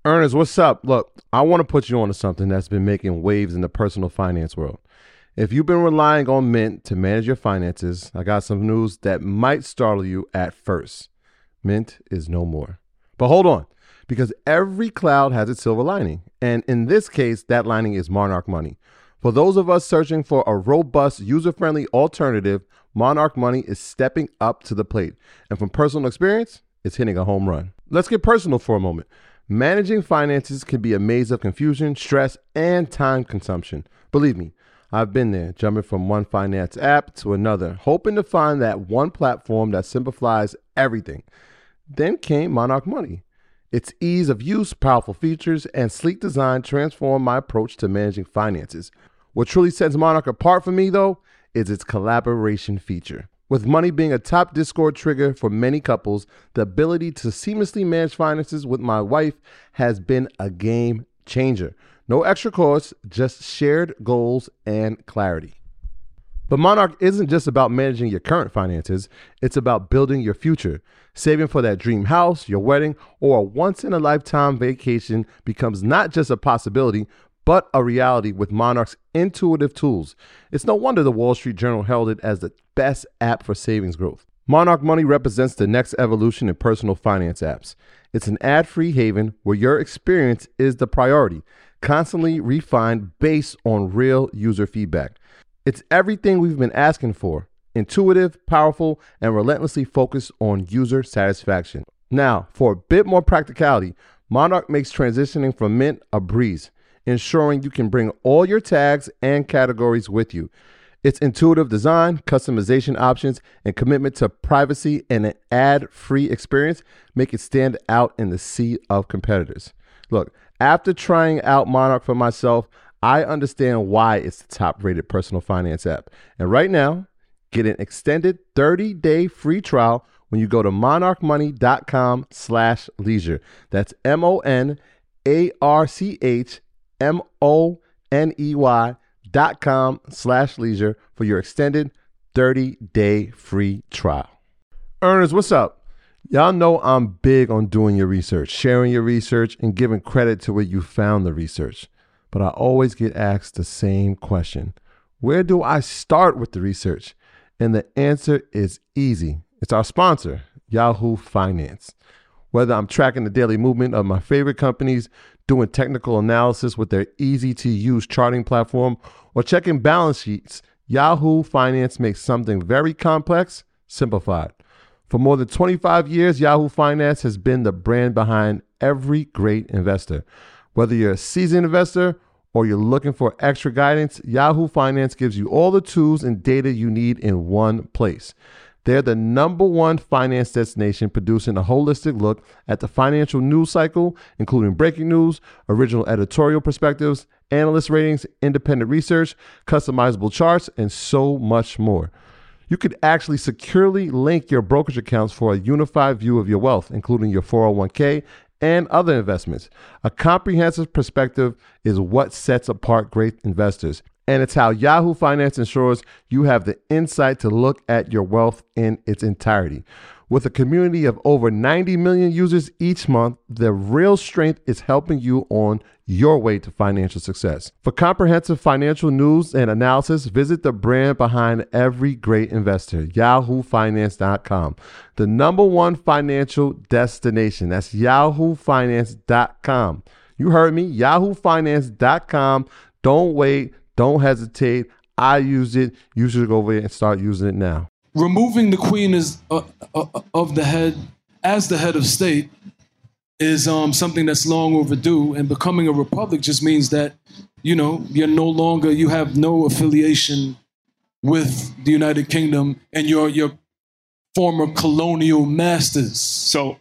Ernest, what's up? Look, I want to put you on to something that's been making waves in the personal finance world. If you've been relying on Mint to manage your finances, I got some news that might startle you at first. Mint is no more. But hold on, because every cloud has its silver lining. And in this case, that lining is Monarch Money. For those of us searching for a robust, user-friendly alternative, Monarch Money is stepping up to the plate. And from personal experience, it's hitting a home run. Let's get personal for a moment. Managing finances can be a maze of confusion, stress, and time consumption. Believe me, I've been there, jumping from one finance app to another, hoping to find that one platform that simplifies everything. Then came Monarch Money. Its ease of use, powerful features, and sleek design transformed my approach to managing finances. What truly sets Monarch apart for me, though, is its collaboration feature. With money being a top Discord trigger for many couples, the ability to seamlessly manage finances with my wife has been a game changer. No extra costs, just shared goals and clarity. But Monarch isn't just about managing your current finances, it's about building your future. Saving for that dream house, your wedding, or a once-in-a-lifetime vacation becomes not just a possibility, but a reality with Monarch's intuitive tools. It's no wonder the Wall Street Journal held it as the best app for savings growth. Monarch Money represents the next evolution in personal finance apps. It's an ad-free haven where your experience is the priority, constantly refined based on real user feedback. It's everything we've been asking for: intuitive, powerful, and relentlessly focused on user satisfaction. Now, for a bit more practicality, Monarch makes transitioning from Mint a breeze, ensuring you can bring all your tags and categories with you. Its intuitive design, customization options, and commitment to privacy and an ad-free experience make it stand out in the sea of competitors. Look, after trying out Monarch for myself, I understand why it's the top-rated personal finance app. And right now, get an extended 30-day free trial when you go to monarchmoney.com/leisure. That's MONARCHMONEY.com/leisure for your extended 30-day free trial. Ernest, what's up? Y'all know I'm big on doing your research, sharing your research, and giving credit to where you found the research. But I always get asked the same question: where do I start with the research? And the answer is easy. It's our sponsor, Yahoo Finance. Whether I'm tracking the daily movement of my favorite companies, doing technical analysis with their easy-to-use charting platform, or checking balance sheets, Yahoo Finance makes something very complex simplified. For more than 25 years, Yahoo Finance has been the brand behind every great investor. Whether you're a seasoned investor or you're looking for extra guidance, Yahoo Finance gives you all the tools and data you need in one place. They're the #1 finance destination, producing a holistic look at the financial news cycle, including breaking news, original editorial perspectives, analyst ratings, independent research, customizable charts, and so much more. You could actually securely link your brokerage accounts for a unified view of your wealth, including your 401k and other investments. A comprehensive perspective is what sets apart great investors. And it's how Yahoo Finance ensures you have the insight to look at your wealth in its entirety. With a community of over 90 million users each month, the real strength is helping you on your way to financial success. For comprehensive financial news and analysis, visit the brand behind every great investor, yahoofinance.com. The #1 financial destination. That's yahoofinance.com. You heard me, yahoofinance.com. Don't wait. Don't hesitate. I use it. You should go over there and start using it now. Removing the queen of the head as the head of state is something that's long overdue, and becoming a republic just means that, you have no affiliation with the United Kingdom and your former colonial masters. So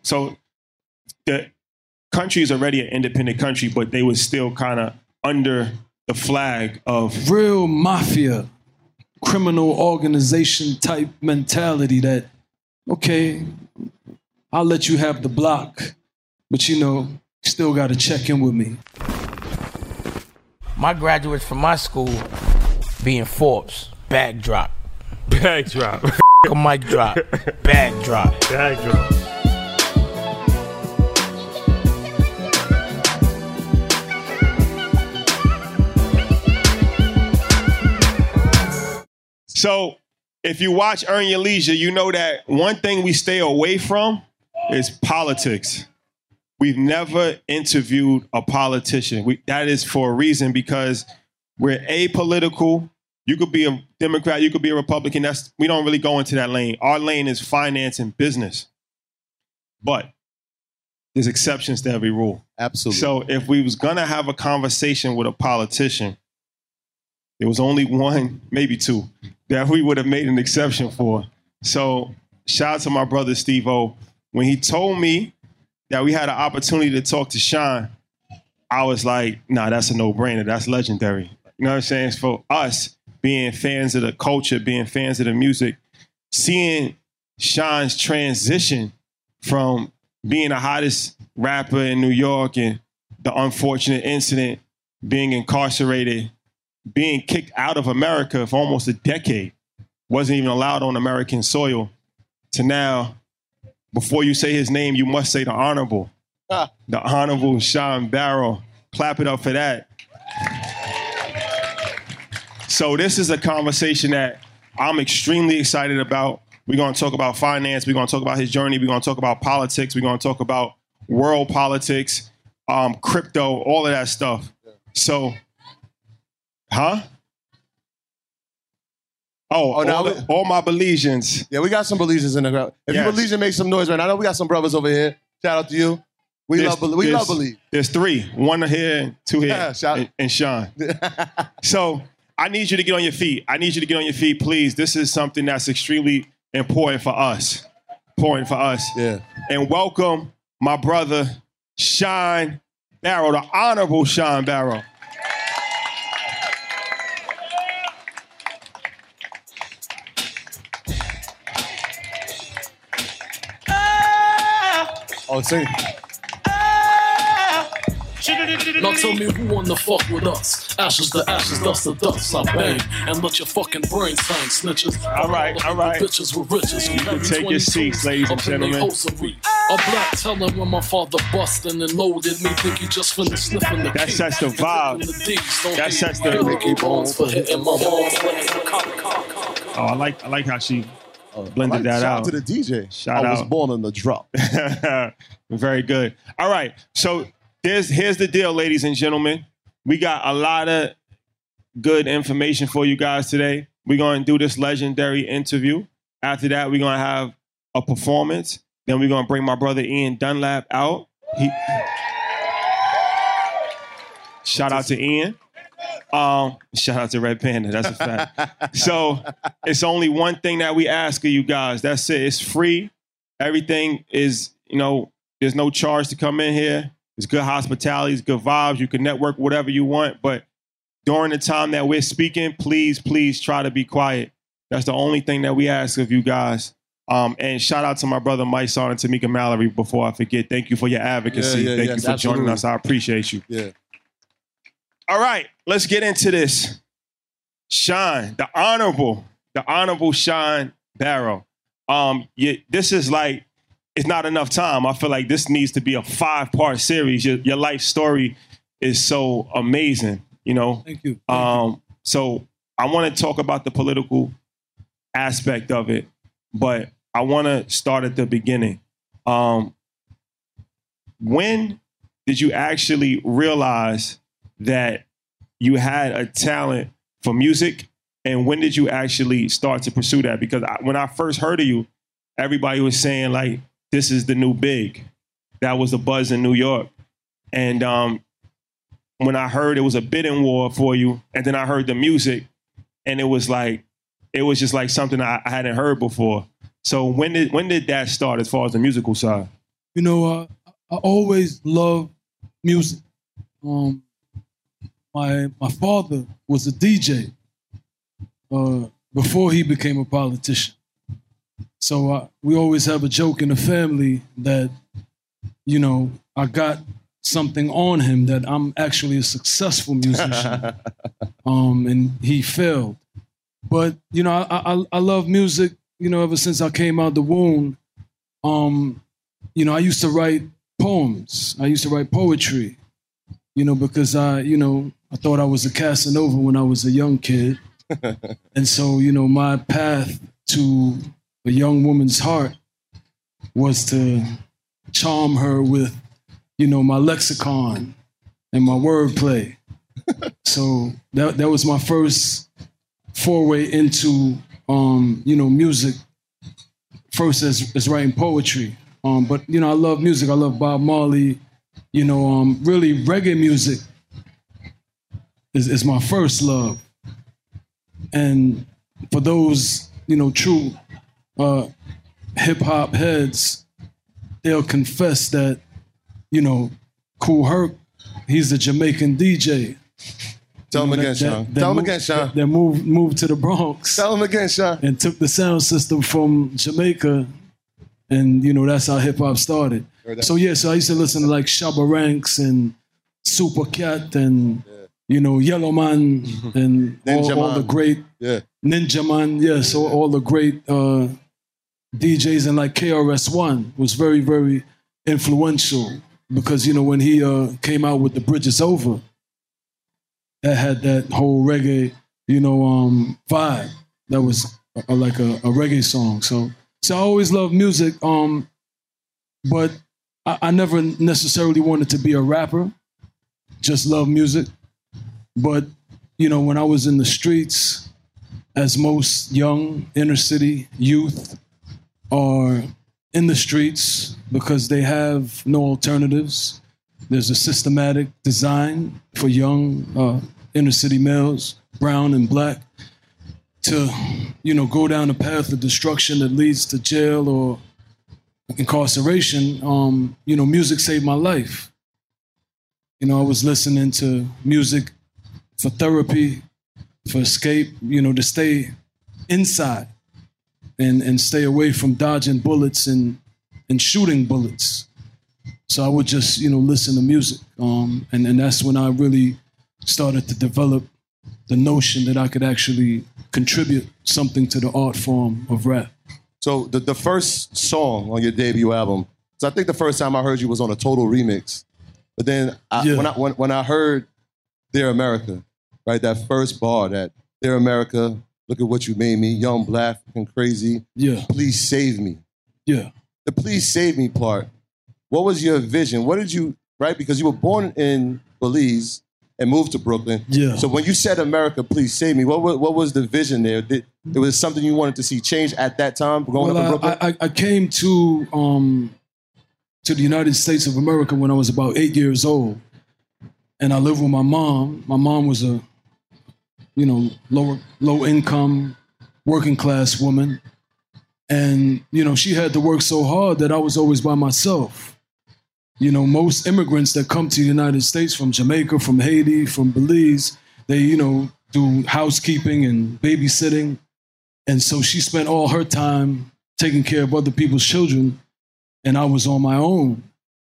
the country is already an independent country, but they were still kind of under the flag of real mafia, criminal organization type mentality that, okay, I'll let you have the block, but still got to check in with me. My graduates from my school being Forbes, bag drop. Bag drop. A mic drop, bag drop. Bag drop. So if you watch Earn Your Leisure, you know that one thing we stay away from is politics. We've never interviewed a politician. That is for a reason, because we're apolitical. You could be a Democrat, you could be a Republican. We don't really go into that lane. Our lane is finance and business. But there's exceptions to every rule. Absolutely. So if we was gonna have a conversation with a politician, there was only one, maybe two, that we would have made an exception for. So shout out to my brother Steve-O. When he told me that we had an opportunity to talk to Sean, I was like, nah, that's a no-brainer. That's legendary. You know what I'm saying? It's for us, being fans of the culture, being fans of the music, seeing Sean's transition from being the hottest rapper in New York and the unfortunate incident, being incarcerated, being kicked out of America for almost a decade, wasn't even allowed on American soil, to now, before you say his name, you must say the Honorable. The Honorable Sean Barrow. Clap it up for that. So this is a conversation that I'm extremely excited about. We're going to talk about finance. We're going to talk about his journey. We're going to talk about politics. We're going to talk about world politics, crypto, all of that stuff. So, huh? Oh, all my Belizeans. Yeah, we got some Belizeans in the crowd. If you Belizean, make some noise right now. I know we got some brothers over here. Shout out to you. We love Belize. There's three. One here and two here. Yeah, and Sean. So I need you to get on your feet. I need you to get on your feet, please. This is something that's extremely important for us. Yeah. And welcome my brother, Sean Barrow, the Honorable Sean Barrow. Oh, sing. Now tell me who wanna fuck with us. Ashes to ashes, dust to dust. I bang and let your fucking brains hang, snitches. All right. Bitches with riches. You can take your seats, ladies and gentlemen. A black teller when my father bustin' and loaded me. Think he just finished sniffing the That key. sets the vibe. That sets the Mickey Bones for hitting my mom's. Oh, I like how she blended that out. Shout out to the DJ. Shout I was out. born on the drop. Very good. All right. So here's the deal, ladies and gentlemen. We got a lot of good information for you guys today. We're going to do this legendary interview. After that, we're going to have a performance. Then we're going to bring my brother Ian Dunlap out. Shout out to Ian. Shout out to Red Panda. That's a fact. So it's only one thing that we ask of you guys. That's it. It's free. Everything is, there's no charge to come in here. It's good hospitality. It's good vibes. You can network whatever you want. But during the time that we're speaking, please try to be quiet. That's the only thing that we ask of you guys. And shout out to my brother Mike Son and Tamika Mallory before I forget. Thank you for your advocacy. Thank you for joining us. I appreciate you. Yeah. All right, let's get into this. Sean, the Honorable Sean Barrow. This is like, it's not enough time. I feel like this needs to be a 5-part series. Your life story is so amazing, Thank you. So I want to talk about the political aspect of it, but I want to start at the beginning. When did you actually realize that you had a talent for music, and when did you actually start to pursue that? Because when I first heard of you, everybody was saying like, this is the new big. That was the buzz in New York. And when I heard it was a bidding war for you, and then I heard the music, and it was just like something I hadn't heard before. So when did that start as far as the musical side? I always loved music. My father was a DJ before he became a politician. So we always have a joke in the family that, I got something on him that I'm actually a successful musician. And he failed. But, I love music, ever since I came out the womb. I used to write poems. I used to write poetry, because I thought I was a Casanova when I was a young kid. And so, you know, my path to a young woman's heart was to charm her with, you know, my lexicon and my wordplay. So that was my first foray into, you know, music. First as writing poetry. But, you know, I love music. I love Bob Marley. You know, really reggae music is my first love. And for those, you know, true hip hop heads, they'll confess that, you know, Kool Herc, he's a Jamaican DJ. Tell him again, Sean. Tell him again, Sean. That moved to the Bronx. Tell him again, Sean. And took the sound system from Jamaica. And, you know, that's how hip hop started. So, yeah, so I used to listen to like Shabba Ranks and Super Cat and, you know, Yellow Man and all the great Ninja Man. Yeah, so all the great DJs, and like KRS-One was very, very influential because, you know, when he came out with The Bridge Is Over, that had that whole reggae, you know, vibe. That was like a reggae song. So I always loved music, but I never necessarily wanted to be a rapper. Just love music. But, you know, when I was in the streets, as most young inner city youth are in the streets because they have no alternatives. There's a systematic design for young inner city males, brown and black, to, you know, go down a path of destruction that leads to jail or incarceration. You know, music saved my life. You know, I was listening to music for therapy, for escape, you know, to stay inside and stay away from dodging bullets and shooting bullets. So I would just, you know, listen to music. And that's when I really started to develop the notion that I could actually contribute something to the art form of rap. So the first song on your debut album, so I think the first time I heard you was on a Total remix. But then when I heard Dear America, right, that first bar, that Dear America, look at what you made me, young, black, and crazy. Yeah. Please save me. Yeah. The please save me part, what was your vision? What did you, right? Because you were born in Belize and moved to Brooklyn. Yeah. So when you said America, please save me, what was the vision there? It was something you wanted to see change at that time, growing up in Brooklyn? I came to the United States of America when I was about 8 years old. And I lived with my mom. My mom was a, you know, low income, working class woman. And, you know, she had to work so hard that I was always by myself. You know, most immigrants that come to the United States from Jamaica, from Haiti, from Belize, they, you know, do housekeeping and babysitting. And so she spent all her time taking care of other people's children, and I was on my own.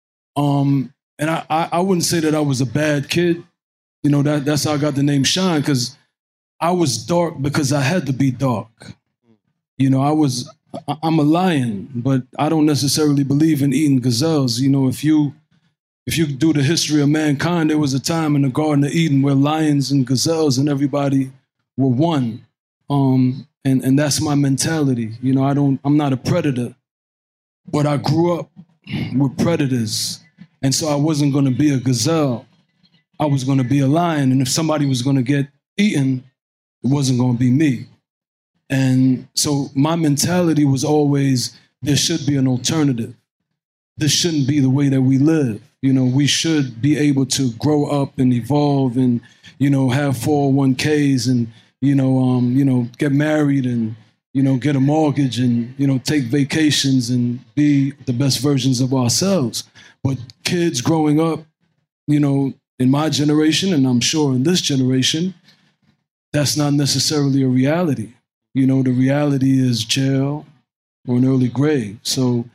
And I wouldn't say that I was a bad kid. You know, that's how I got the name Shine, because I was dark because I had to be dark. You know, I'm a lion, but I don't necessarily believe in eating gazelles. You know, if you do the history of mankind, there was a time in the Garden of Eden where lions and gazelles and everybody were one. And that's my mentality. You know, I'm not a predator, but I grew up with predators. And so I wasn't going to be a gazelle. I was going to be a lion. And if somebody was going to get eaten, it wasn't going to be me. And so my mentality was always, there should be an alternative. This shouldn't be the way that we live. You know, we should be able to grow up and evolve and, you know, have 401ks and, you know, get married and, you know, get a mortgage and, you know, take vacations and be the best versions of ourselves. But kids growing up, you know, in my generation, and I'm sure in this generation, that's not necessarily a reality. You know, the reality is jail or an early grave. So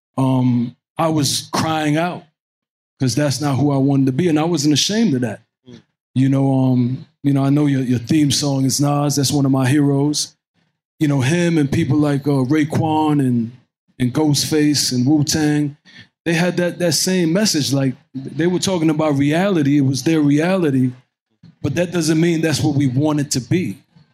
I was crying out because that's not who I wanted to be. And I wasn't ashamed of that. You know, I know your theme song is Nas. That's one of my heroes. You know, him and people like Raekwon and Ghostface and Wu-Tang, they had that same message. Like, they were talking about reality. It was their reality. But that doesn't mean that's what we want it to be.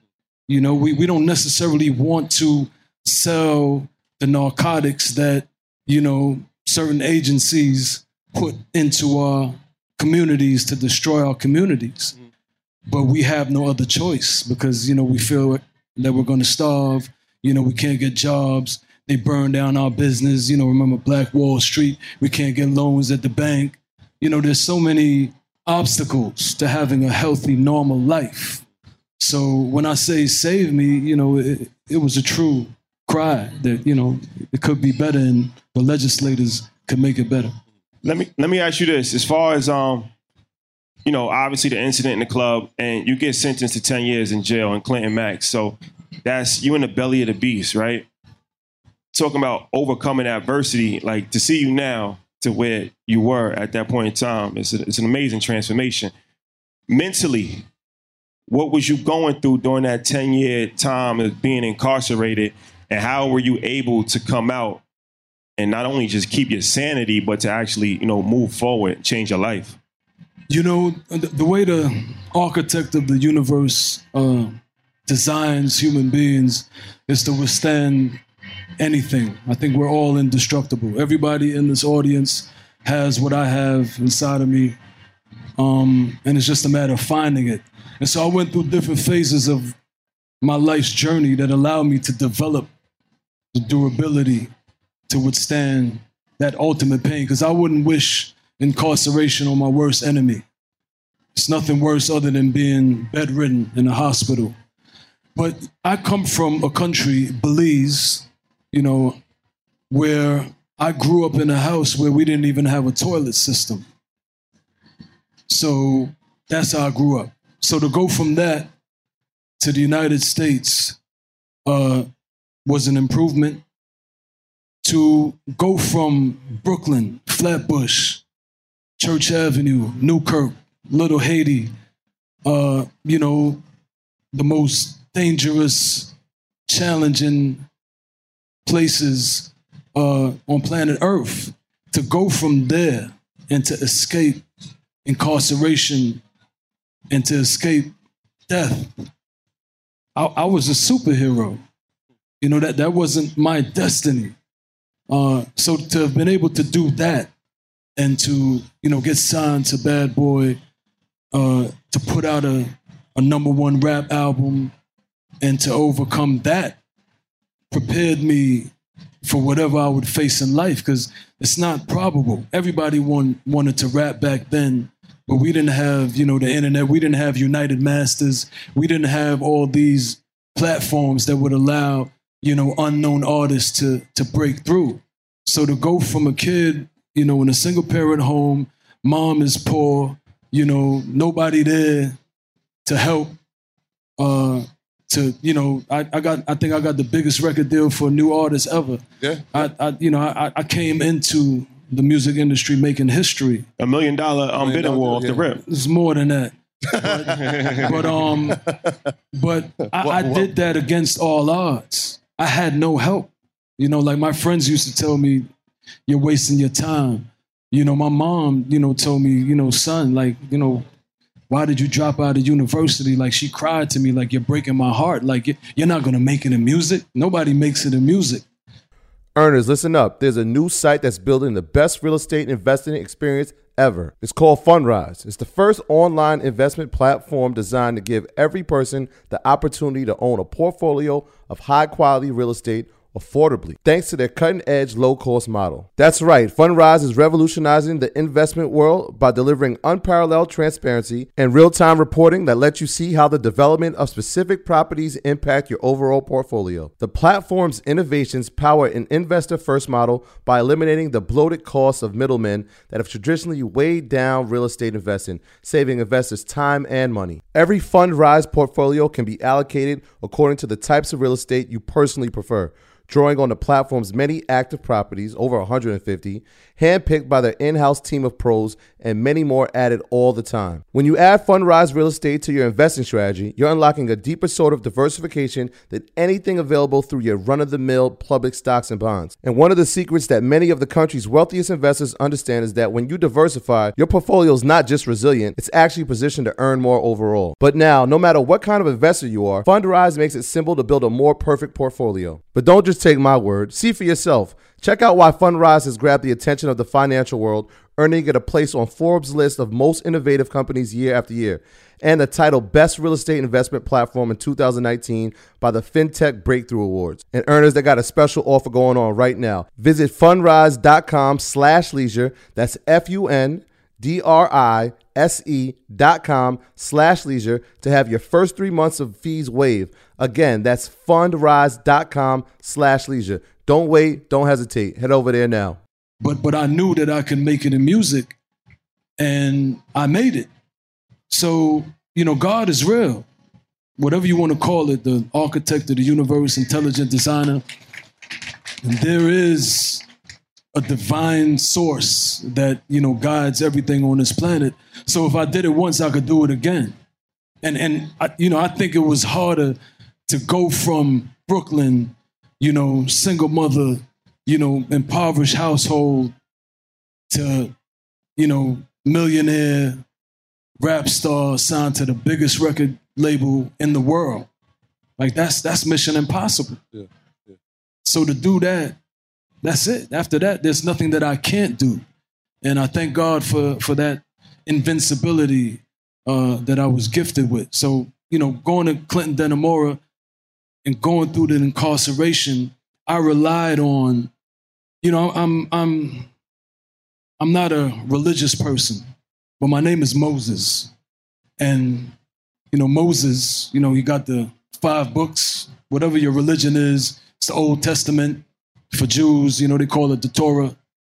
You know, we don't necessarily want to sell the narcotics that, you know, certain agencies put into our communities to destroy our communities. But we have no other choice because, you know, we feel that we're going to starve. You know, we can't get jobs. They burn down our business. You know, remember Black Wall Street? We can't get loans at the bank. You know, there's so many obstacles to having a healthy, normal life. So when I say save me, you know, it was a true cry that, you know, it could be better and the legislators could make it better. Let me ask you this. As far as, you know, obviously the incident in the club, and you get sentenced to 10 years in jail in Clinton Max. So that's you in the belly of the beast, right? Talking about overcoming adversity, like to see you now to where you were at that point in time, it's an amazing transformation. Mentally, what was you going through during that 10-year time of being incarcerated, and how were you able to come out and not only just keep your sanity, but to actually, you know, move forward, change your life? You know, the way the architect of the universe designs human beings is to withstand anything. I think we're all indestructible. Everybody in this audience has what I have inside of me, and it's just a matter of finding it. And so I went through different phases of my life's journey that allowed me to develop the durability to withstand that ultimate pain, because I wouldn't wish incarceration on my worst enemy. It's nothing worse other than being bedridden in a hospital. But I come from a country, Belize, you know, where I grew up in a house where we didn't even have a toilet system. So that's how I grew up. So to go from that to the United States was an improvement. To go from Brooklyn, Flatbush, Church Avenue, Newkirk, Little Haiti, you know, the most dangerous, challenging places on planet Earth, to go from there and to escape incarceration and to escape death. I was a superhero. You know, that wasn't my destiny. So to have been able to do that and to, you know, get signed to Bad Boy, to put out a #1 rap album and to overcome that prepared me for whatever I would face in life, because it's not probable. Everybody wanted to rap back then, but we didn't have, you know, the internet. We didn't have United Masters. We didn't have all these platforms that would allow, you know, unknown artists to break through. So to go from a kid, you know, in a single parent home, mom is poor, you know, nobody there to help, to, you know, I think I got the biggest record deal for a new artist ever. Yeah. I came into the music industry making history. $1 million bidding war off the rip. It's more than that. But I did that against all odds. I had no help. You know, like my friends used to tell me, you're wasting your time. You know, my mom, you know, told me, you know, son, like, you know, why did you drop out of university? Like, she cried to me, like, you're breaking my heart. Like, you're not going to make it in music. Nobody makes it in music. Earners, listen up. There's a new site that's building the best real estate investing experience ever. It's called Fundrise. It's the first online investment platform designed to give every person the opportunity to own a portfolio of high-quality real estate affordably, thanks to their cutting-edge, low-cost model. That's right. Fundrise is revolutionizing the investment world by delivering unparalleled transparency and real-time reporting that lets you see how the development of specific properties impact your overall portfolio. The platform's innovations power an investor-first model by eliminating the bloated costs of middlemen that have traditionally weighed down real estate investing, saving investors time and money. Every Fundrise portfolio can be allocated according to the types of real estate you personally prefer, drawing on the platform's many active properties, over 150, handpicked by their in-house team of pros and many more added all the time. When you add Fundrise Real Estate to your investing strategy, you're unlocking a deeper sort of diversification than anything available through your run-of-the-mill public stocks and bonds. And one of the secrets that many of the country's wealthiest investors understand is that when you diversify, your portfolio is not just resilient, it's actually positioned to earn more overall. But now, no matter what kind of investor you are, Fundrise makes it simple to build a more perfect portfolio. But don't just take my word. See for yourself. Check out why Fundrise has grabbed the attention of the financial world, earning it a place on Forbes' list of most innovative companies year after year, and the title Best Real Estate Investment Platform in 2019 by the FinTech Breakthrough Awards. And earners, they got a special offer going on right now. Visit fundrise.com/leisure. That's FUNDRISE.com/leisure to have your first 3 months of fees waived. Again, that's fundrise.com/leisure. Don't wait. Don't hesitate. Head over there now. But I knew that I could make it in music, and I made it. So, God is real. Whatever you want to call it, the architect of the universe, intelligent designer. And there is a divine source that, guides everything on this planet. So if I did it once, I could do it again. And I think it was harder to go from Brooklyn, single mother, impoverished household to, millionaire rap star signed to the biggest record label in the world. Like that's mission impossible. Yeah. So to do that, that's it. After that, there's nothing that I can't do. And I thank God for that invincibility that I was gifted with. So, going to Clinton Denimora and going through the incarceration, I relied on, I'm not a religious person, but my name is Moses. And, Moses, he got the 5 books, whatever your religion is. It's the Old Testament. For Jews, they call it the Torah.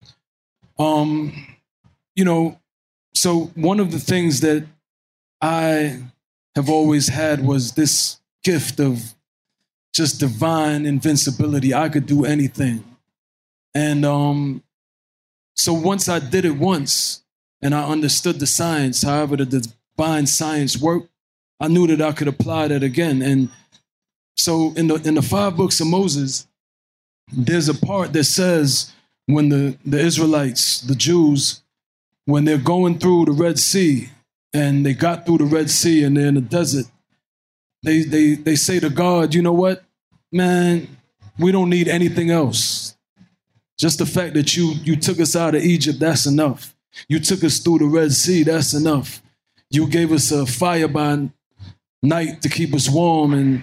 So one of the things that I have always had was this gift of just divine invincibility. I could do anything. And so once I did it once and I understood the science, however the divine science worked, I knew that I could apply that again. And so in the 5 books of Moses, there's a part that says when the Israelites, the Jews, when they're going through the Red Sea and they got through the Red Sea and they're in the desert, they say to God, you know what, man, we don't need anything else. Just the fact that you took us out of Egypt, that's enough. You took us through the Red Sea, that's enough. You gave us a fire by night to keep us warm, and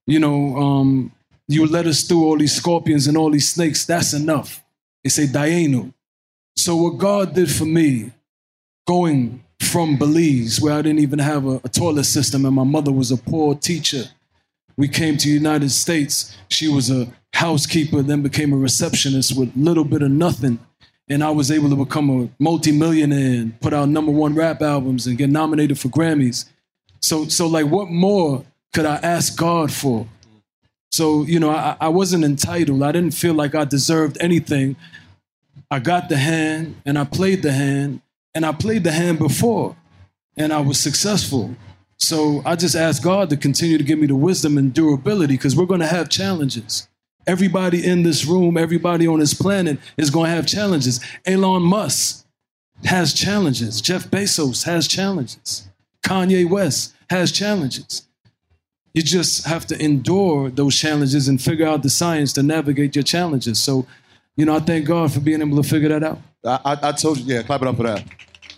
you led us through all these scorpions and all these snakes. That's enough. They say, Dayenu. So what God did for me, going from Belize, where I didn't even have a toilet system and my mother was a poor teacher. We came to the United States. She was a housekeeper, then became a receptionist with little bit of nothing. And I was able to become a multimillionaire and put out #1 rap albums and get nominated for Grammys. So like, what more could I ask God for? So, I wasn't entitled. I didn't feel like I deserved anything. I got the hand and I played the hand, and I played the hand before and I was successful. So I just asked God to continue to give me the wisdom and durability, because we're going to have challenges. Everybody in this room, everybody on this planet is going to have challenges. Elon Musk has challenges. Jeff Bezos has challenges. Kanye West has challenges. You just have to endure those challenges and figure out the science to navigate your challenges. So, I thank God for being able to figure that out. I told you, clap it up for that.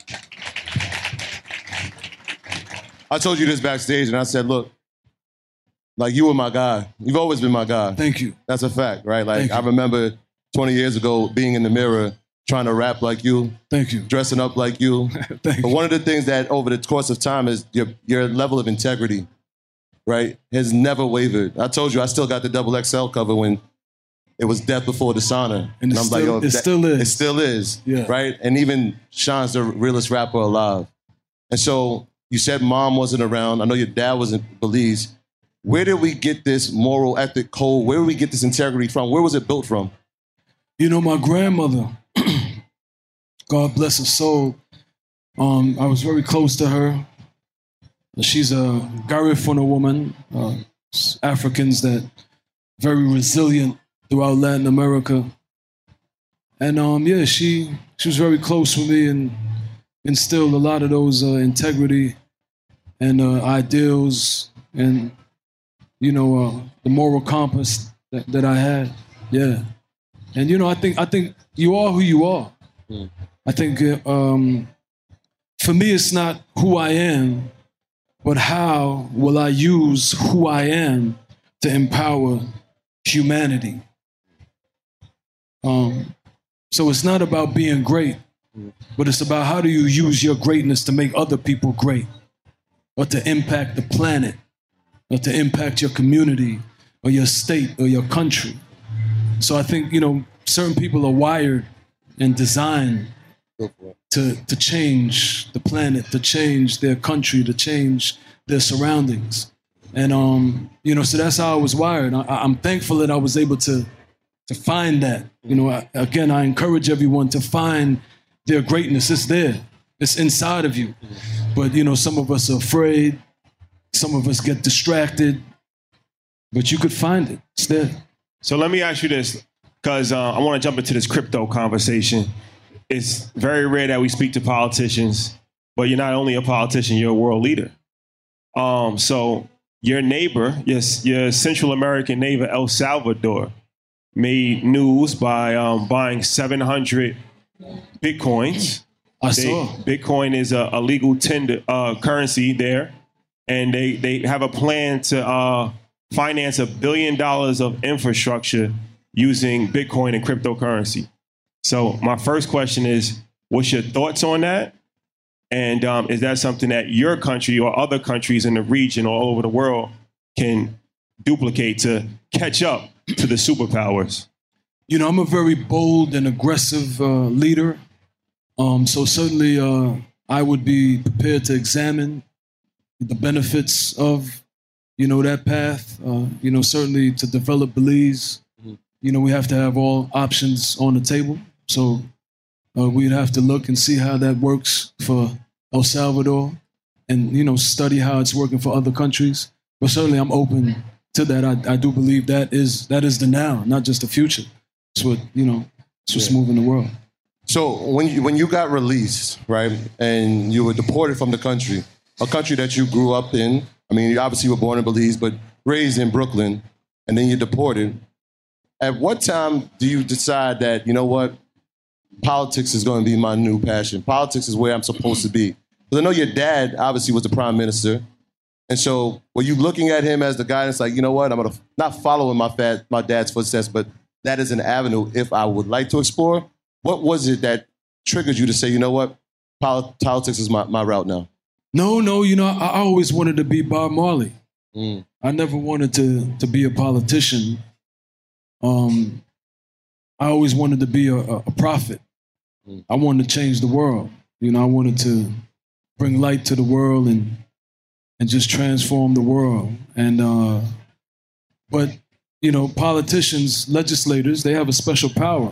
I told you this backstage, and I said, look, like, you were my guy. You've always been my guy. Thank you. That's a fact, right? Like, I remember 20 years ago being in the mirror, trying to rap like you. Thank you. Dressing up like you. Thank you. But one of the things that over the course of time is your level of integrity, right, has never wavered. I told you I still got the XXL cover when it was Death Before Dishonor. And I'm like, yo, it still is. It still is, yeah. Right? And even Sean's the realest rapper alive. And so you said mom wasn't around. I know your dad was in Belize. Where did we get this moral ethic code? Where did we get this integrity from? Where was it built from? My grandmother, God bless her soul, I was very close to her. She's a Garifuna woman, Africans that very resilient throughout Latin America. And yeah, she was very close with me and instilled a lot of those integrity and ideals and, you know, the moral compass that I had. Yeah. And, you know, I think you are who you are. I think for me, it's not who I am, but how will I use who I am to empower humanity? So it's not about being great, but it's about how do you use your greatness to make other people great, or to impact the planet, or to impact your community, or your state, or your country. So I think, you know, certain people are wired and designed to change the planet, to change their country, to change their surroundings. And, you know, so that's how I was wired. I'm thankful that I was able to find that. You know, again, I encourage everyone to find their greatness. It's there. It's inside of you. But, you know, some of us are afraid. Some of us get distracted. But you could find it. It's there. So let me ask you this, because I want to jump into this crypto conversation. It's very rare that we speak to politicians, but you're not only a politician, you're a world leader. So your neighbor, yes, your Central American neighbor, El Salvador, made news by buying 700 Bitcoins. I saw. Bitcoin is a legal tender currency there, and they have a plan to finance $1 billion of infrastructure using Bitcoin and cryptocurrency. So my first question is, what's your thoughts on that? And is that something that your country or other countries in the region or all over the world can duplicate to catch up to the superpowers? You know, I'm a very bold and aggressive leader. So certainly I would be prepared to examine the benefits of, you know, that path. You know, certainly to develop Belize, you know, we have to have all options on the table. So we'd have to look and see how that works for El Salvador and, you know, study how it's working for other countries. But certainly I'm open to that. I do believe that is the now, not just the future. It's what, you know, it's what's moving the world. So when you got released, right, and you were deported from the country, a country that you grew up in, I mean, you obviously were born in Belize, but raised in Brooklyn, and then you're deported. At what time do you decide that, you know what, politics is going to be my new passion? Politics is where I'm supposed to be. Because I know your dad obviously was the prime minister. And so were you looking at him as the guy that's like, you know what, I'm going to not follow in my dad's footsteps, but that is an avenue if I would like to explore? What was it that triggered you to say, you know what, politics is my route now? No, you know, I always wanted to be Bob Marley. I never wanted to be a politician. I always wanted to be a prophet. I wanted to change the world. You know, I wanted to bring light to the world and just transform the world. And but you know, politicians, legislators, they have a special power.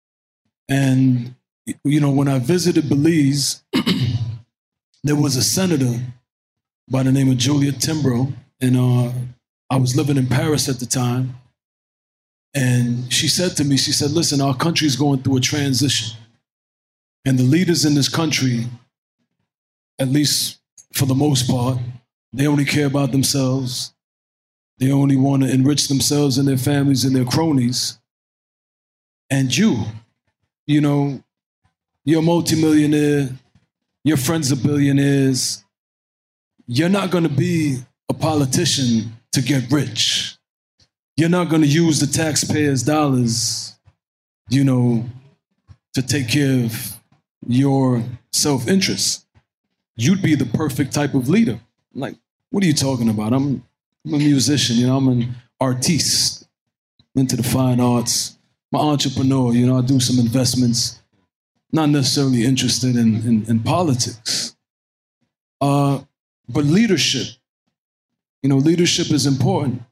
And you know, when I visited Belize, there was a senator by the name of Juliet Timbro, and I was living in Paris at the time. And she said to me, she said, listen, our country's going through a transition. And the leaders in this country, at least for the most part, they only care about themselves. They only want to enrich themselves and their families and their cronies. And you know, you're a multimillionaire, your friends are billionaires. You're not going to be a politician to get rich. You're not going to use the taxpayers' dollars, you know, to take care of your self-interest. You'd be the perfect type of leader. I'm like, what are you talking about? I'm a musician, you know, I'm an artiste, into the fine arts. I'm an entrepreneur, you know, I do some investments. Not necessarily interested in politics. But leadership, you know, leadership is important.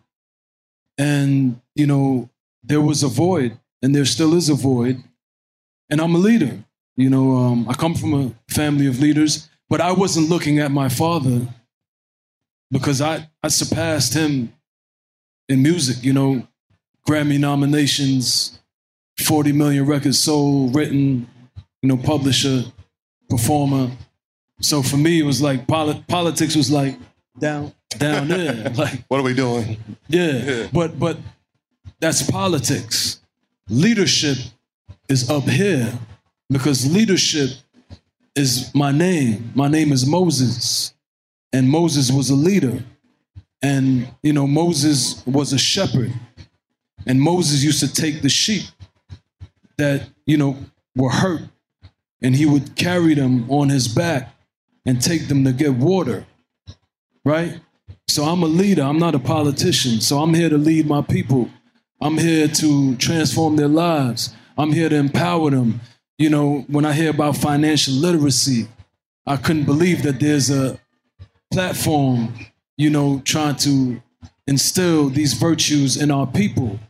And, you know, there was a void, and there still is a void. And I'm a leader. I come from a family of leaders, but I wasn't looking at my father because I surpassed him in music, Grammy nominations, 40 million records sold, written, publisher, performer. So for me, it was like politics was like down there. Like, what are we doing? Yeah. But that's politics. Leadership is up here because leadership is my name. My name is Moses, and Moses was a leader. And, Moses was a shepherd. And Moses used to take the sheep that, were hurt, and he would carry them on his back and take them to get water, right? So I'm a leader. I'm not a politician. So I'm here to lead my people. I'm here to transform their lives. I'm here to empower them. When I hear about financial literacy, I couldn't believe that there's a platform, trying to instill these virtues in our people.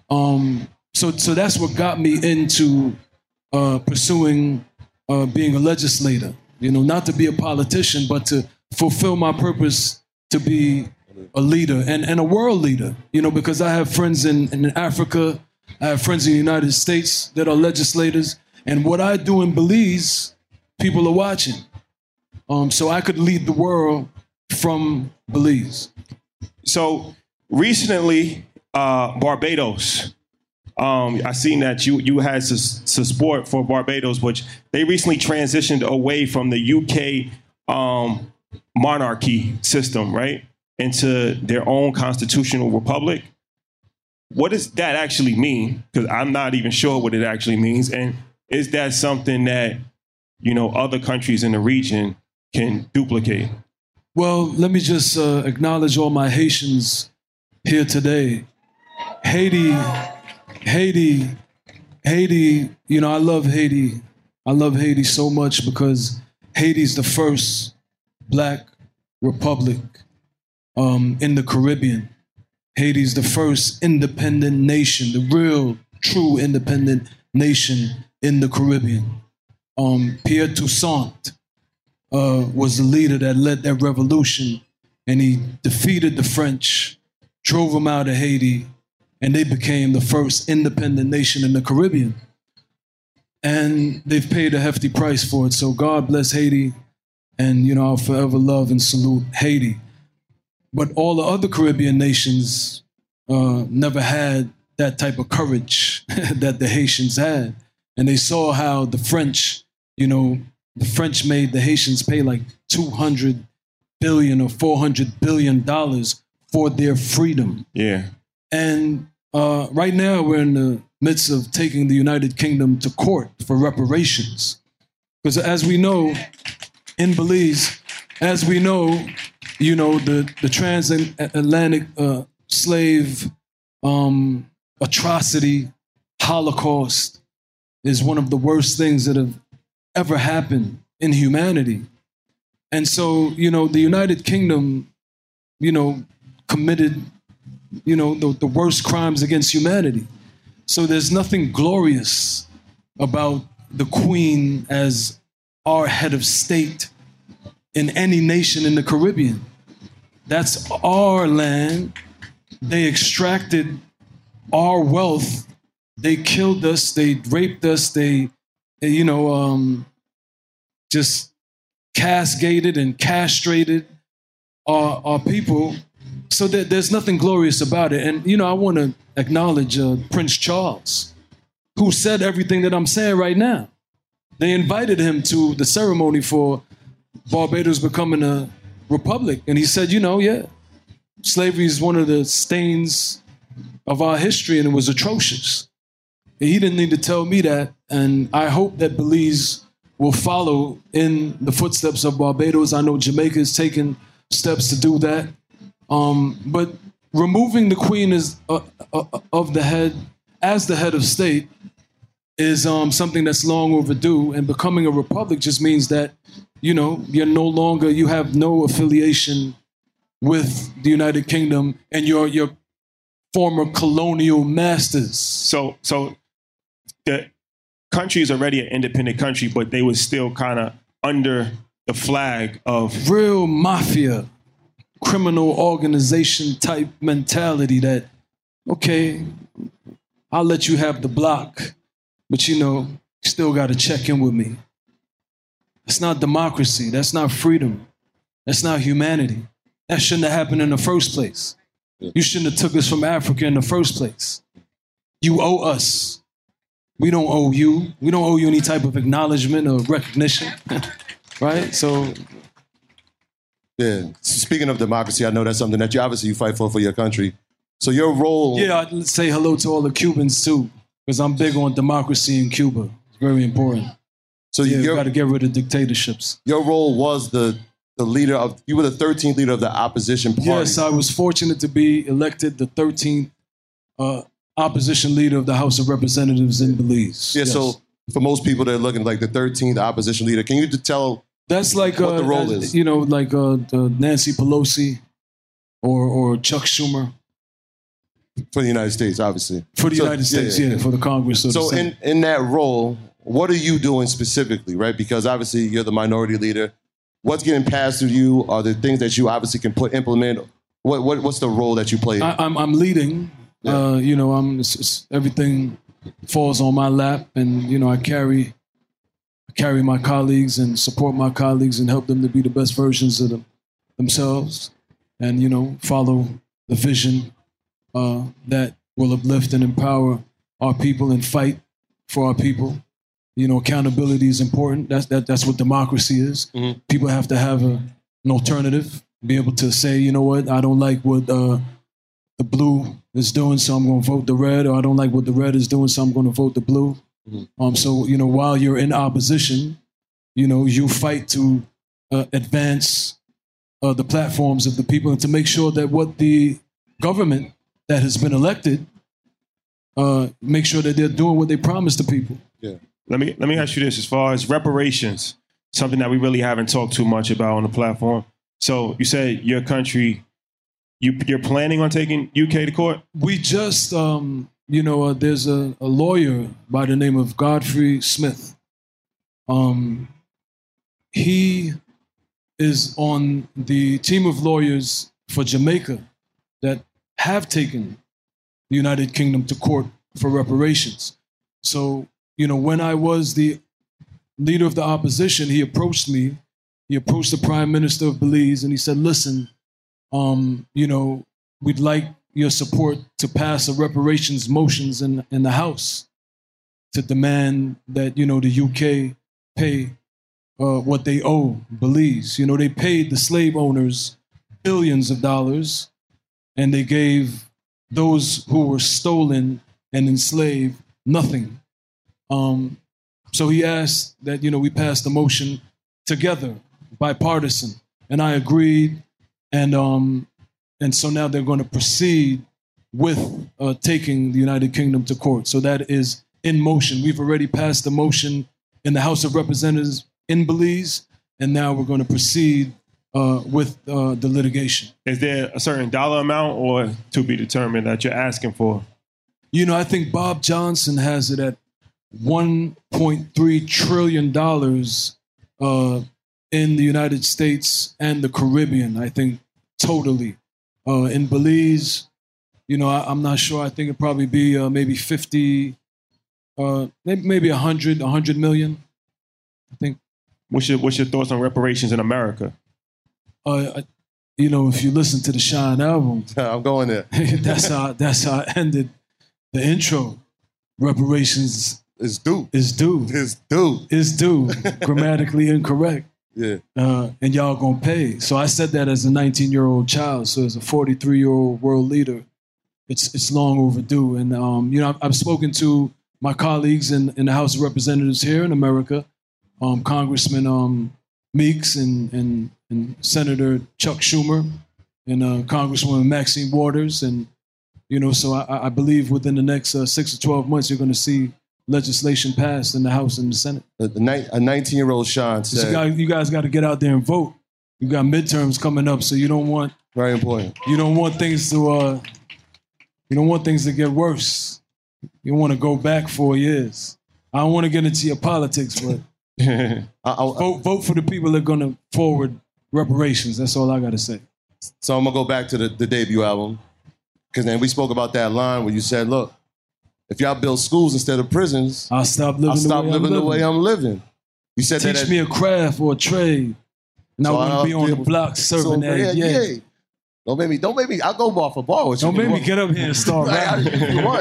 So that's what got me into pursuing being a legislator. Not to be a politician, but to fulfill my purpose to be a leader and a world leader. Because I have friends in Africa, I have friends in the United States that are legislators, and what I do in Belize, people are watching. So I could lead the world from Belize. So recently, Barbados. I seen that you had support for Barbados, which they recently transitioned away from the UK monarchy system, right, into their own constitutional republic. What does that actually mean? Because I'm not even sure what it actually means. And is that something that, other countries in the region can duplicate? Well, let me just acknowledge all my Haitians here today. Haiti, I love Haiti. I love Haiti so much because Haiti's the first Black republic in the Caribbean. Haiti's the first independent nation, the real, true independent nation in the Caribbean. Pierre Toussaint was the leader that led that revolution, and he defeated the French, drove them out of Haiti, and they became the first independent nation in the Caribbean. And they've paid a hefty price for it. So God bless Haiti, and I'll forever love and salute Haiti. But all the other Caribbean nations never had that type of courage that the Haitians had. And they saw how the French, the French made the Haitians pay like $200 billion or $400 billion for their freedom. Yeah. And right now we're in the midst of taking the United Kingdom to court for reparations. Because as we know, in Belize, the transatlantic slave atrocity, Holocaust, is one of the worst things that have ever happened in humanity. And so, the United Kingdom, committed, the worst crimes against humanity. So there's nothing glorious about the Queen as our head of state in any nation in the Caribbean. That's our land. They extracted our wealth. They killed us. They raped us. They just castigated and castrated our people. So there's nothing glorious about it. And, I want to acknowledge Prince Charles, who said everything that I'm saying right now. They invited him to the ceremony for Barbados becoming a republic. And he said, slavery is one of the stains of our history, and it was atrocious. And he didn't need to tell me that. And I hope that Belize will follow in the footsteps of Barbados. I know Jamaica is taking steps to do that. But removing the Queen as the head of state is something that's long overdue. And becoming a republic just means that, you have no affiliation with the United Kingdom and your former colonial masters. So country is already an independent country, but they were still kind of under the flag of real mafia, criminal organization type mentality that, okay, I'll let you have the block, but you still got to check in with me. That's not democracy. That's not freedom. That's not humanity. That shouldn't have happened in the first place. You shouldn't have took us from Africa in the first place. You owe us. We don't owe you. We don't owe you any type of acknowledgement or recognition, right? So, yeah. Speaking of democracy, I know that's something that you fight for your country. So your role... Yeah, I'd say hello to all the Cubans too, because I'm big on democracy in Cuba. It's very important. So you got to get rid of dictatorships. Your role was the leader of... You were the 13th leader of the opposition party. Yes, I was fortunate to be elected the 13th opposition leader of the House of Representatives in Belize. Yeah, yes. So for most people, they're looking like the 13th opposition leader. Can you tell that's like what the role is? Like Nancy Pelosi or Chuck Schumer. For the United States, obviously. For the United States, yeah, for the Congress. So in that role, what are you doing specifically, right? Because obviously you're the minority leader. What's getting passed through you? Are there things that you obviously can implement? What's the role that you play? I'm leading. Yeah. Everything falls on my lap, and I carry my colleagues and support my colleagues and help them to be the best versions of themselves, and follow the vision that will uplift and empower our people and fight for our people. Accountability is important. That's what democracy is. Mm-hmm. People have to have an alternative, be able to say, you know what, I don't like what the blue is doing, so I'm going to vote the red, or I don't like what the red is doing, so I'm going to vote the blue. Mm-hmm. So, while you're in opposition, you fight to advance the platforms of the people and to make sure that what the government that has been elected, make sure that they're doing what they promised the people. Yeah. Let me ask you this: as far as reparations, something that we really haven't talked too much about on the platform. So you said your country, you're planning on taking UK to court? We just, there's a lawyer by the name of Godfrey Smith. He is on the team of lawyers for Jamaica that have taken the United Kingdom to court for reparations. So, when I was the leader of the opposition, he approached me. He approached the Prime Minister of Belize, and he said, listen, we'd like your support to pass a reparations motions in the House to demand that, the UK pay what they owe Belize. They paid the slave owners billions of dollars, and they gave those who were stolen and enslaved nothing. So he asked that, we pass the motion together, bipartisan, and I agreed. And so now they're going to proceed with taking the United Kingdom to court. So that is in motion. We've already passed the motion in the House of Representatives in Belize, and now we're going to proceed with the litigation. Is there a certain dollar amount or to be determined that you're asking for? I think Bob Johnson has it at $1.3 trillion in the United States and the Caribbean, I think, totally. In Belize, I'm not sure. I think it'd probably be maybe 50, maybe 100 million, I think. What's your thoughts on reparations in America? If you listen to the Shine album, I'm going there. that's how I ended the intro. Reparations is due. Grammatically incorrect. Yeah. And y'all gonna pay. So I said that as a 19-year-old child. So as a 43-year-old world leader, it's long overdue. And I've spoken to my colleagues in the House of Representatives here in America, Congressman Meeks and Senator Chuck Schumer and Congresswoman Maxine Waters, and so I believe within the next 6 to 12 months you're going to see legislation passed in the House and the Senate. A 19-year-old Sean said, you guys got to get out there and vote. You got midterms coming up, so you don't want very important. You don't want things to get worse. You want to go back 4 years. I don't want to get into your politics, but vote for the people that are going to forward reparations. That's all I got to say. So I'm going to go back to the debut album. Because then we spoke about that line where you said, look, if y'all build schools instead of prisons, I'll stop living the way I'm living. You said Teach me a craft or a trade, and I wouldn't be on the block serving that. Yeah. Don't make me. I'll go bar for bar with you. Don't make me get up here and start rapping.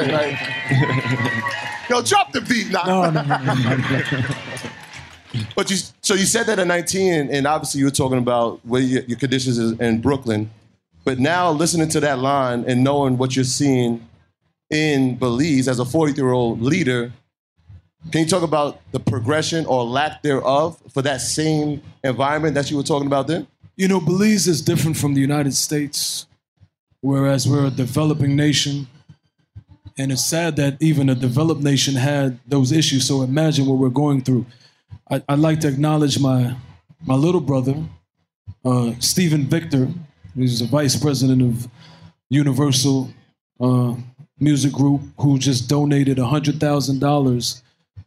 Yo, drop the beat now. No. But you said that at 19, and obviously you were talking about where your conditions is in Brooklyn. But now listening to that line and knowing what you're seeing in Belize as a 40-year-old leader, can you talk about the progression or lack thereof for that same environment that you were talking about then? You know, Belize is different from the United States, whereas we're a developing nation. And it's sad that even a developed nation had those issues. So imagine what we're going through. I'd like to acknowledge my little brother, Stephen Victor. He's the vice president of Universal Music Group, who just donated $100,000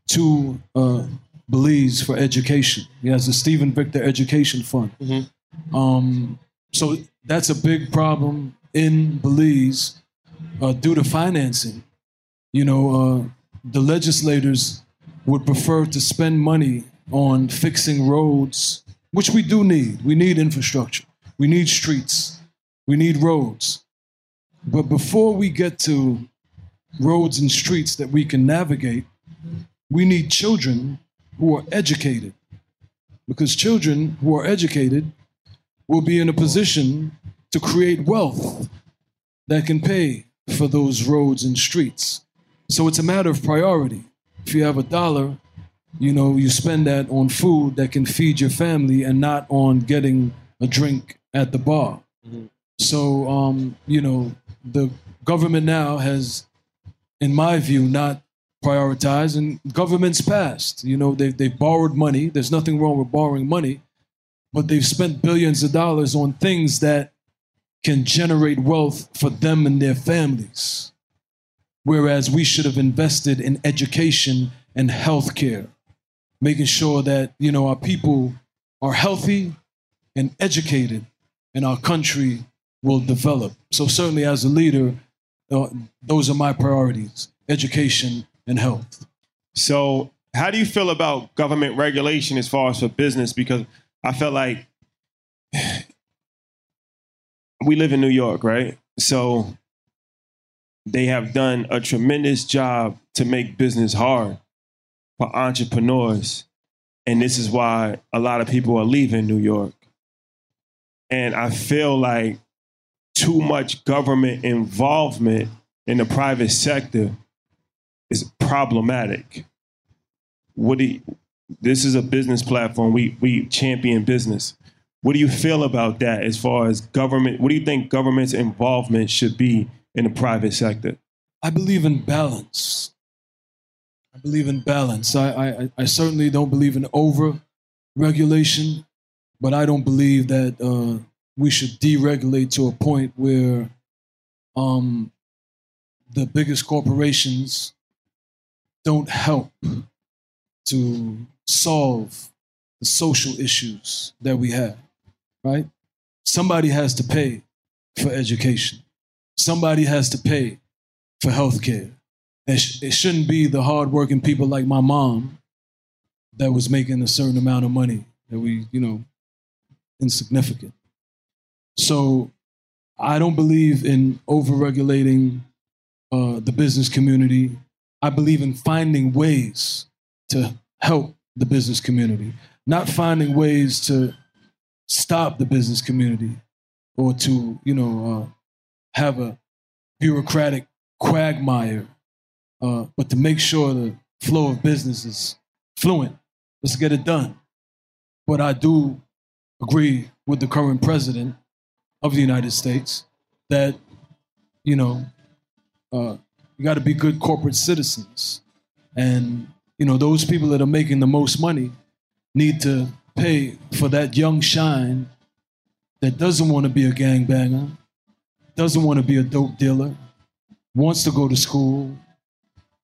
to Belize for education. He has the Stephen Victor Education Fund. Mm-hmm. So that's a big problem in Belize due to financing. You know, the legislators would prefer to spend money on fixing roads, which we do need. We need infrastructure. We need streets. We need roads. But before we get to roads and streets that we can navigate, we need children who are educated. Because children who are educated will be in a position to create wealth that can pay for those roads and streets. So it's a matter of priority. If you have $1, you know, you spend that on food that can feed your family and not on getting a drink at the bar. Mm-hmm. So, you know, the government now has, in my view, not prioritized, and governments passed. You know, they've borrowed money. There's nothing wrong with borrowing money, but they've spent billions of dollars on things that can generate wealth for them and their families. Whereas we should have invested in education and healthcare, making sure that, you know, our people are healthy and educated, and our country will develop. So certainly as a leader, those are my priorities: education and health. So how do you feel about government regulation as far as for business? Because I felt like we live in New York, right? So they have done a tremendous job to make business hard for entrepreneurs. And this is why a lot of people are leaving New York. And I feel like too much government involvement in the private sector is problematic. This is a business platform. We champion business. What do you feel about that as far as government? What do you think government's involvement should be in the private sector? I believe in balance. I certainly don't believe in over-regulation, but I don't believe that we should deregulate to a point where the biggest corporations don't help to solve the social issues that we have, right? Somebody has to pay for education. Somebody has to pay for healthcare. It shouldn't be the hardworking people like my mom that was making a certain amount of money that we, you know, insignificant. So I don't believe in over-regulating the business community. I believe in finding ways to help the business community, not finding ways to stop the business community or to, you know, have a bureaucratic quagmire, but to make sure the flow of business is fluent. Let's get it done. But I do agree with the current president of the United States that, you know, you got to be good corporate citizens. And, you know, those people that are making the most money need to pay for that young shine that doesn't want to be a gangbanger, doesn't want to be a dope dealer, wants to go to school,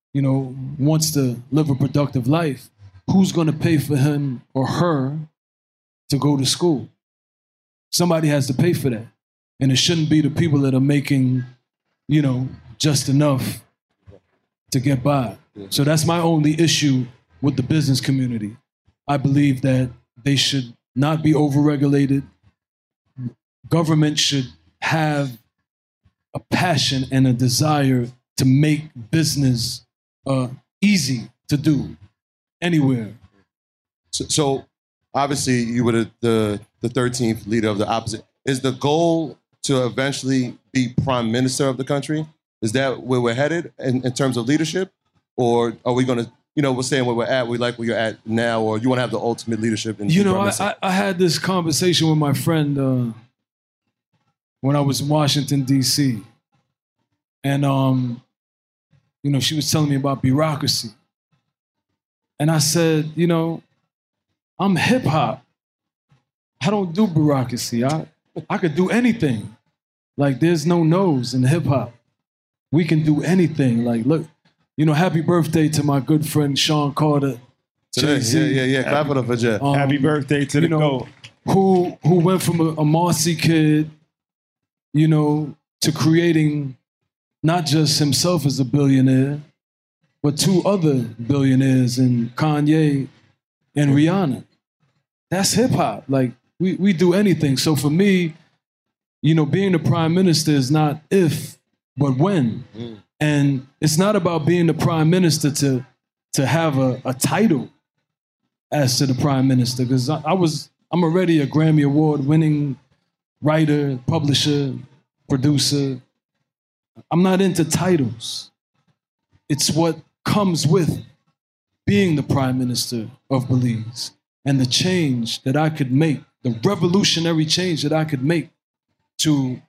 wants to live a productive life, who's going to pay for him or her to go to school? Somebody has to pay for that. And it shouldn't be the people that are making, just enough to get by. So that's my only issue with the business community. I believe that they should not be overregulated. Government should have a passion and a desire to make business easy to do anywhere. So obviously you were the 13th leader of the opposite. Is the goal to eventually be prime minister of the country? Is that where we're headed in terms of leadership? Or are we going to, we're saying where we're at, we like where you're at now, or you want to have the ultimate leadership? I had this conversation with my friend when I was in Washington, D.C. And, she was telling me about bureaucracy. And I said, I'm hip hop. I don't do bureaucracy. I could do anything. Like, there's no no's in hip hop. We can do anything. Like, look, happy birthday to my good friend Sean Carter. Today, yeah. Clap it up for Jeff. Happy birthday to the GOAT. Who went from a Marcy kid, to creating not just himself as a billionaire, but two other billionaires in Kanye and Rihanna. That's hip hop. Like, we do anything. So for me, being the prime minister is not if, but when. And it's not about being the prime minister to have a title as to the prime minister, because I'm already a Grammy Award winning writer, publisher, producer. I'm not into titles. It's what comes with being the prime minister of Belize and the change that I could make, the revolutionary change that I could make to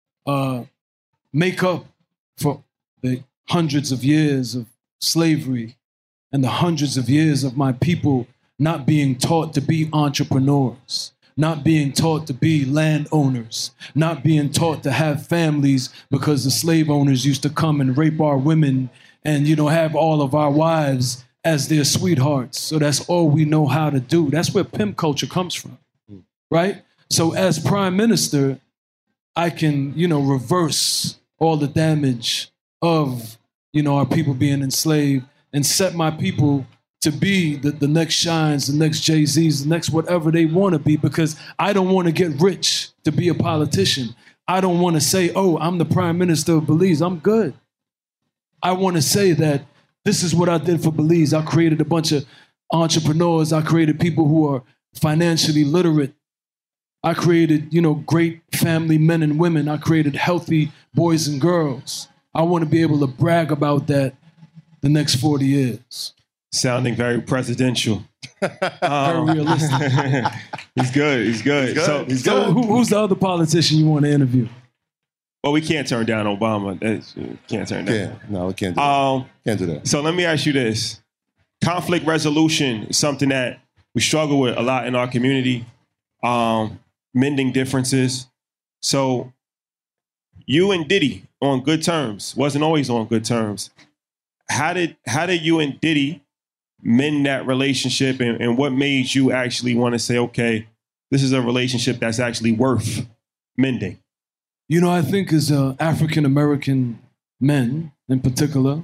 make up for the hundreds of years of slavery and the hundreds of years of my people not being taught to be entrepreneurs, not being taught to be landowners, not being taught to have families, because the slave owners used to come and rape our women and, have all of our wives as their sweethearts. So that's all we know how to do. That's where pimp culture comes from, right? So as prime minister, I can, reverse all the damage of, our people being enslaved and set my people to be the next Shines, the next Jay-Z's, the next whatever they want to be, because I don't want to get rich to be a politician. I don't want to say, oh, I'm the prime minister of Belize. I'm good. I want to say that this is what I did for Belize. I created a bunch of entrepreneurs. I created people who are financially literate. I created, great family men and women. I created healthy boys and girls. I want to be able to brag about that the next 40 years. Sounding very presidential. Very realistic. He's good. So who's the other politician you want to interview? Well, we can't turn down Obama. Can't turn down. No, we can't do that. Can't do that. So let me ask you this. Conflict resolution is something that we struggle with a lot in our community. Mending differences. So you and Diddy on good terms. Wasn't always on good terms. How did you and Diddy mend that relationship, and what made you actually want to say, okay, this is a relationship that's actually worth mending? I think as African-American men in particular,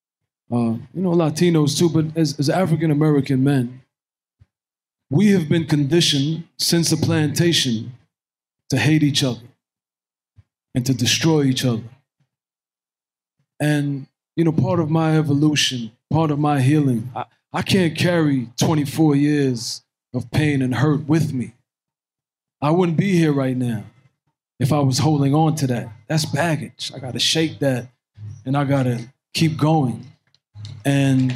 Latinos too, but as African-American men, we have been conditioned since the plantation to hate each other and to destroy each other. And, part of my evolution, part of my healing, I can't carry 24 years of pain and hurt with me. I wouldn't be here right now if I was holding on to that. That's baggage. I got to shake that, and I got to keep going. And,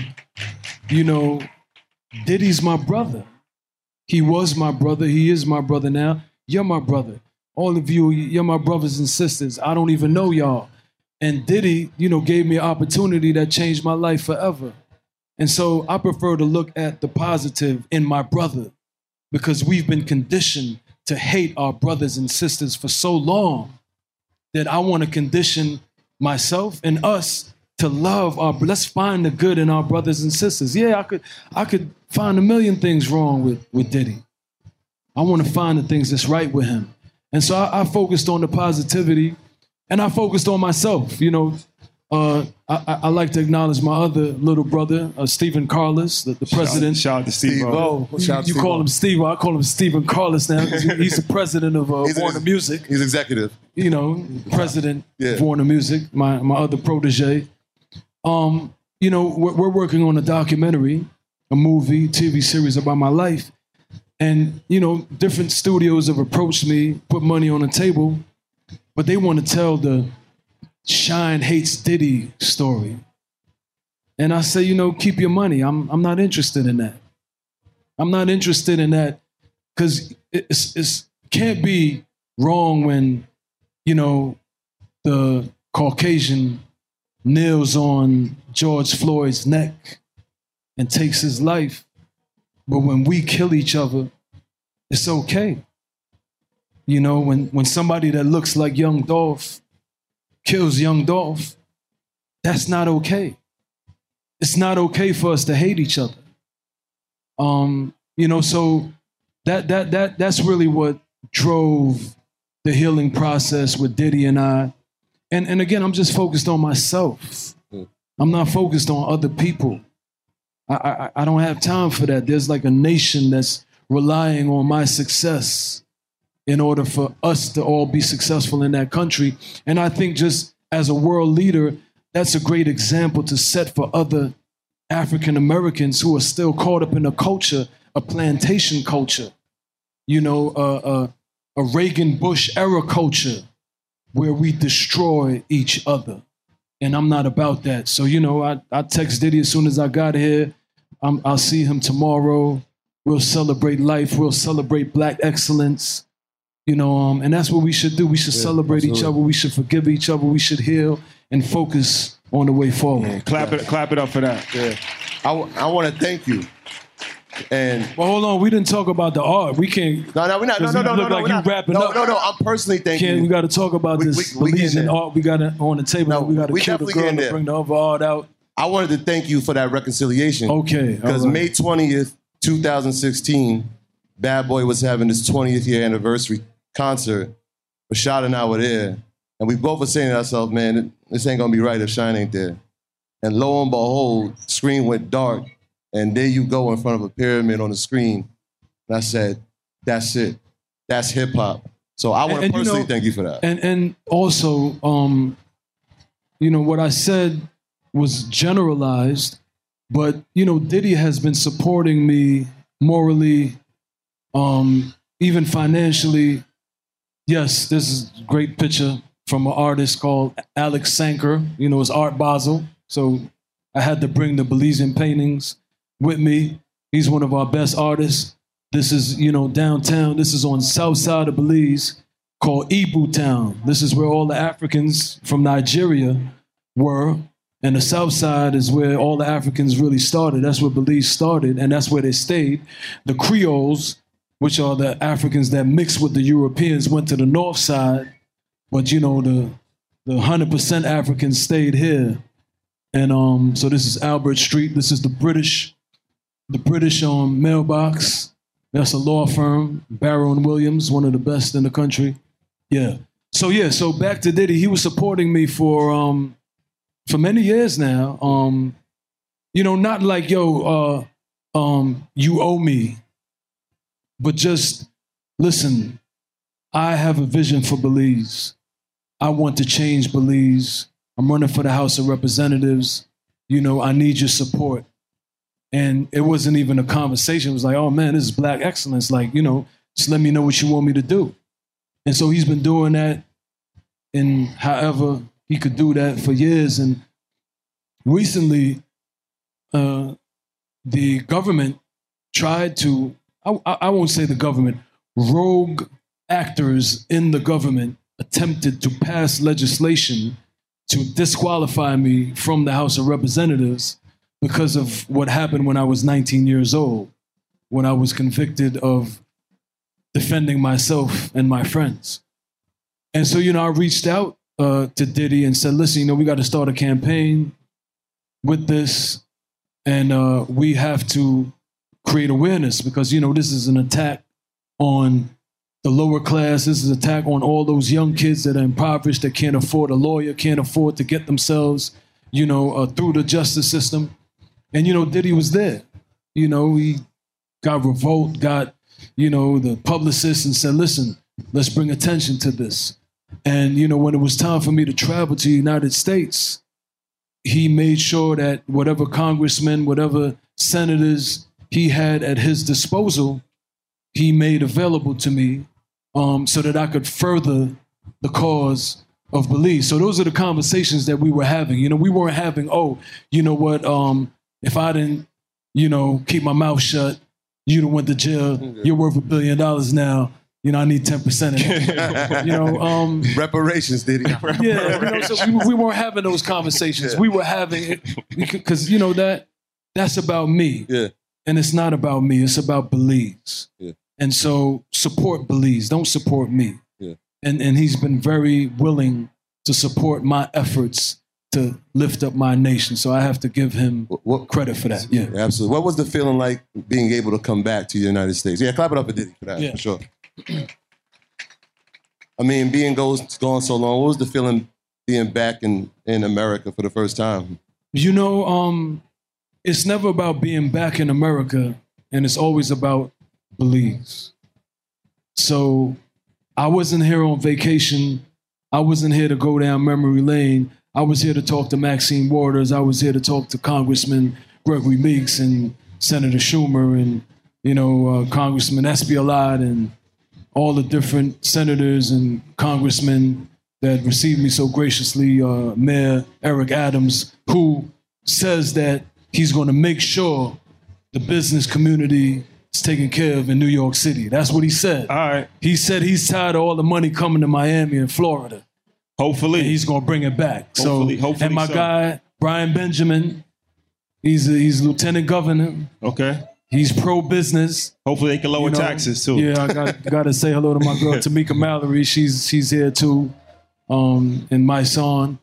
Diddy's my brother. He was my brother. He is my brother now. You're my brother. All of you, you're my brothers and sisters. I don't even know y'all. And Diddy, gave me an opportunity that changed my life forever. And so I prefer to look at the positive in my brother, because we've been conditioned to hate our brothers and sisters for so long that I want to condition myself and us to love let's find the good in our brothers and sisters. Yeah, I could find a million things wrong with Diddy. I want to find the things that's right with him. And so I focused on the positivity, and I focused on myself. You know, I like to acknowledge my other little brother, Stephen Carlos, the president. Shout out to Steve-O. You call him Steve. I call him Stephen Carlos now because he's the president of Warner Music. He's executive. You know, president of Warner Music, my other protege. You know, we're working on a documentary, a movie, TV series about my life. And, you know, different studios have approached me, put money on the table, but they want to tell the Shine Hates Diddy story. And I say, you know, keep your money. I'm not interested in that. I'm not interested in that because it can't be wrong when, you know, the Caucasian kneels on George Floyd's neck and takes his life. But when we kill each other, it's okay. You know, when somebody that looks like Young Dolph kills Young Dolph, that's not okay. It's not okay for us to hate each other. You know, so that's really what drove the healing process with Diddy and I. And again, I'm just focused on myself. I'm not focused on other people. I don't have time for that. There's like a nation that's relying on my success in order for us to all be successful in that country. And I think just as a world leader, that's a great example to set for other African Americans who are still caught up in a culture, a plantation culture, you know, a Reagan Bush era culture where we destroy each other. And I'm not about that. So, you know, I text Diddy as soon as I got here. I'll see him tomorrow. We'll celebrate life. We'll celebrate Black excellence. You know, and that's what we should do. We should celebrate each other. We should forgive each other. We should heal and focus on the way forward. Yeah, clap it up for that. Yeah. I want to thank you. And well, hold on. We didn't talk about the art. We can't. No, we're not. No, look like you wrapping up. No. I'm personally thanking you. We got to talk about this Belizean art. We got it on the table. No, we got to kill the girl to bring the other art out. I wanted to thank you for that reconciliation. Okay. Because May 20th, 2016, Bad Boy was having his 20th year anniversary concert. Rashad and I were there. And we both were saying to ourselves, man, this ain't going to be right if Shine ain't there. And lo and behold, the screen went dark. And there you go in front of a pyramid on the screen. And I said, that's it. That's hip hop. So I want to personally thank you for that. And also, you know, what I said was generalized, but, you know, Diddy has been supporting me morally, even financially. Yes, this is a great picture from an artist called Alex Sanker. You know, it's Art Basel. So I had to bring the Belizean paintings with me. He's one of our best artists. This is, you know, downtown. This is on south side of Belize called Ibu Town. This is where all the Africans from Nigeria were. And the south side is where all the Africans really started. That's where Belize started, and that's where they stayed. The Creoles, which are the Africans that mixed with the Europeans, went to the north side. But, you know, the 100% Africans stayed here. And so this is Albert Street. This is the British mailbox. That's a law firm, Barrow and Williams, one of the best in the country. Yeah. So back to Diddy. He was supporting me for many years now. You know, not like, yo, you owe me, but just listen, I have a vision for Belize. I want to change Belize. I'm running for the House of Representatives. You know, I need your support. And it wasn't even a conversation. It was like, oh man, this is Black excellence. Like, you know, just let me know what you want me to do. And so he's been doing that in however he could do that for years. And recently, the government tried to, I won't say the government, rogue actors in the government attempted to pass legislation to disqualify me from the House of Representatives because of what happened when I was 19 years old, when I was convicted of defending myself and my friends. And so, you know, I reached out to Diddy and said, listen, you know, we got to start a campaign. with this, and we have to create awareness because, you know, this is an attack on the lower class. This is an attack on all those young kids that are impoverished, that can't afford a lawyer, can't afford to get themselves, you know, through the justice system. And, you know, Diddy was there. You know, he got Revolt, got, you know, the publicist and said, listen, let's bring attention to this. And, you know, when it was time for me to travel to the United States, he made sure that whatever congressmen, whatever senators he had at his disposal, he made available to me so that I could further the cause of Belize. So those are the conversations that we were having. You know, we weren't having, oh, you know what, if I didn't, you know, keep my mouth shut, you'd have went to jail. You're worth $1 billion now. You know, I need 10% of it. You know, reparations, Diddy. Yeah, you know, so we weren't having those conversations. Yeah. We were having it because, you know, that's about me. Yeah. And it's not about me. It's about Belize. Yeah. And so support Belize. Don't support me. Yeah. And he's been very willing to support my efforts to lift up my nation. So I have to give him credit for that. Yeah. Absolutely. What was the feeling like being able to come back to the United States? Yeah, clap it up for Diddy for that, for sure. I mean, being gone so long, what was the feeling being back in America for the first time? You know, it's never about being back in America, and it's always about Belize. So I wasn't here on vacation. I wasn't here to go down memory lane. I was here to talk to Maxine Waters. I was here to talk to Congressman Gregory Meeks and Senator Schumer and, you know, Congressman Espialad and all the different senators and congressmen that received me so graciously, Mayor Eric Adams, who says that he's going to make sure the business community is taken care of in New York City. That's what he said. All right. He said he's tired of all the money coming to Miami and Florida. Hopefully. And he's going to bring it back. Hopefully and my guy, Brian Benjamin, he's lieutenant governor. Okay. He's pro-business. Hopefully they can lower taxes too. Yeah, I got to say hello to my girl Tamika Mallory. She's here too, and my son.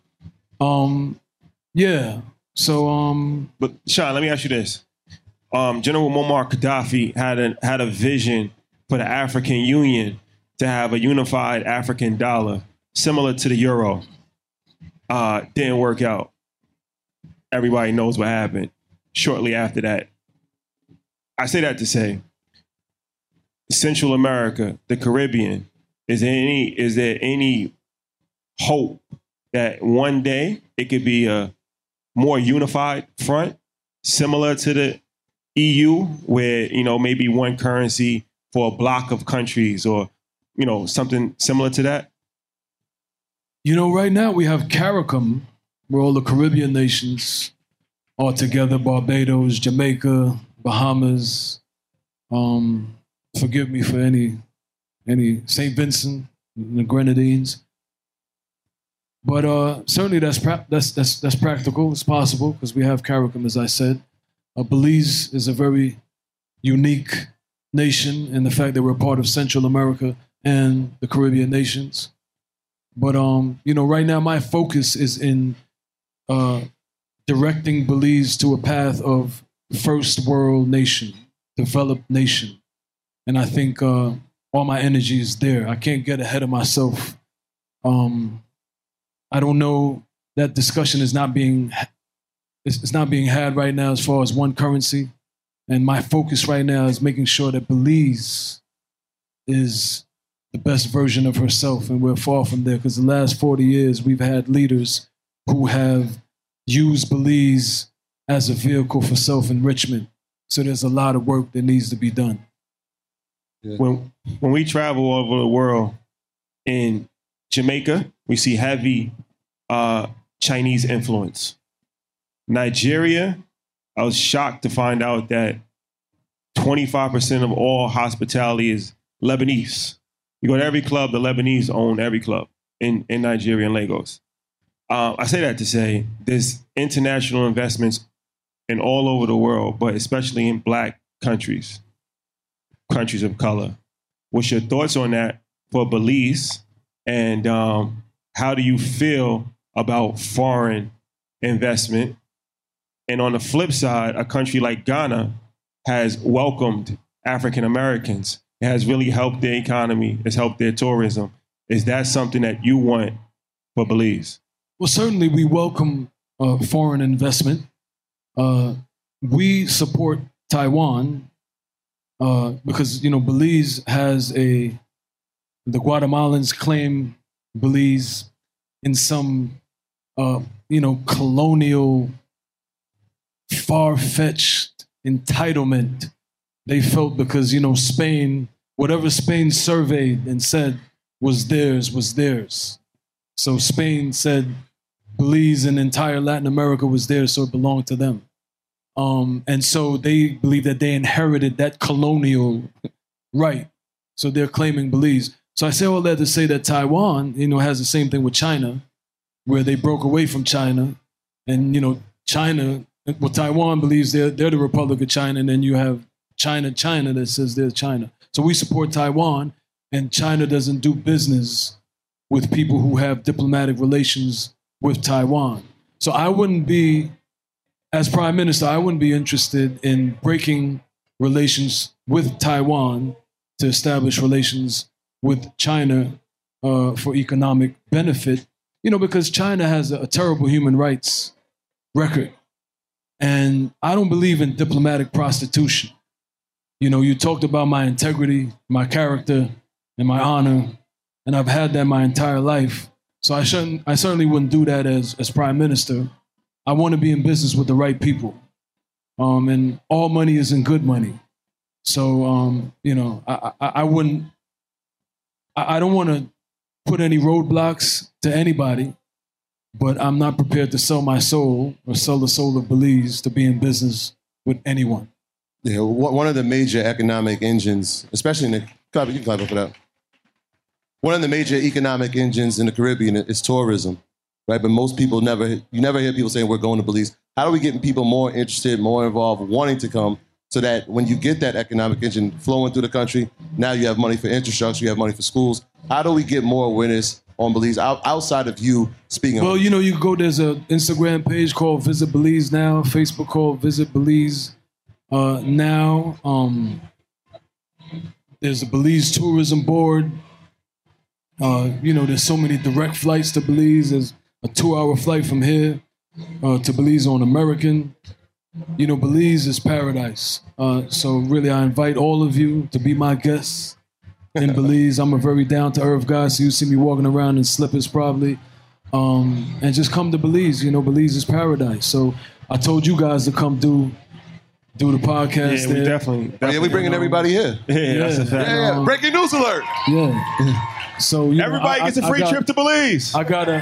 Yeah. So. But Sean, let me ask you this: General Muammar Gaddafi had a vision for the African Union to have a unified African dollar, similar to the euro. Didn't work out. Everybody knows what happened shortly after that. I say that to say, Central America, the Caribbean, is there any hope that one day it could be a more unified front, similar to the EU, where, you know, maybe one currency for a block of countries, or, you know, something similar to that? You know, right now we have CARICOM, where all the Caribbean nations are together: Barbados, Jamaica, Bahamas, forgive me for any St. Vincent, the Grenadines. But certainly that's practical. It's possible because we have CARICOM, as I said. Belize is a very unique nation in the fact that we're part of Central America and the Caribbean nations. But you know, right now my focus is in directing Belize to a path of first world nation, developed nation. And I think all my energy is there. I can't get ahead of myself. I don't know, that discussion is not being had right now as far as one currency. And my focus right now is making sure that Belize is the best version of herself. And we're far from there, because the last 40 years we've had leaders who have used Belize as a vehicle for self-enrichment. So there's a lot of work that needs to be done. Yeah. When we travel all over the world, in Jamaica, we see heavy Chinese influence. Nigeria, I was shocked to find out that 25% of all hospitality is Lebanese. You go to every club, the Lebanese own every club in Nigeria and Lagos. I say that to say there's international investments in all over the world, but especially in Black countries of color. What's your thoughts on that for Belize? And how do you feel about foreign investment And on the flip side, a country like Ghana has welcomed African Americans. It has really helped their economy. It's helped their tourism. Is that something that you want for Belize? Well, certainly we welcome foreign investment. We support Taiwan because, Belize has the Guatemalans claim Belize in some, colonial, far-fetched entitlement they felt because, Spain, whatever Spain surveyed and said was theirs. So Spain said Belize and entire Latin America was theirs, so it belonged to them. And so they believe that they inherited that colonial right. So they're claiming Belize. So I say all that to say that Taiwan, has the same thing with China, where they broke away from China. And, China, Taiwan believes they're the Republic of China, and then you have China that says they're China. So we support Taiwan, and China doesn't do business with people who have diplomatic relations with Taiwan. So I wouldn't be, as Prime Minister, I wouldn't be interested in breaking relations with Taiwan to establish relations with China for economic benefit, because China has a terrible human rights record. And I don't believe in diplomatic prostitution. You talked about my integrity, my character, and my honor, and I've had that my entire life. So I certainly wouldn't do that as Prime Minister. I want to be in business with the right people. And all money isn't good money. So, I wouldn't, I don't want to put any roadblocks to anybody, but I'm not prepared to sell my soul or sell the soul of Belize to be in business with anyone. Yeah, one of the major economic engines, especially you can clap up for that. One of the major economic engines in the Caribbean is tourism, right? But most people you never hear people saying we're going to Belize. How do we get people more interested, more involved, wanting to come, so that when you get that economic engine flowing through the country, now you have money for infrastructure, you have money for schools. How do we get more awareness on Belize outside of you speaking? Well, you go, there's an Instagram page called Visit Belize Now, Facebook called Visit Belize Now. There's a Belize Tourism Board. There's so many direct flights to Belize. There's a 2-hour flight from here to Belize on American. Belize is paradise. So really, I invite all of you to be my guests in Belize. I'm a very down-to-earth guy, so you see me walking around in slippers probably. And just come to Belize. Belize is paradise. So I told you guys to come do the podcast. Yeah, we definitely we bringing everybody here. Yeah, that's a fact. Yeah. Breaking news alert. Yeah. So everybody gets a free trip to Belize. I got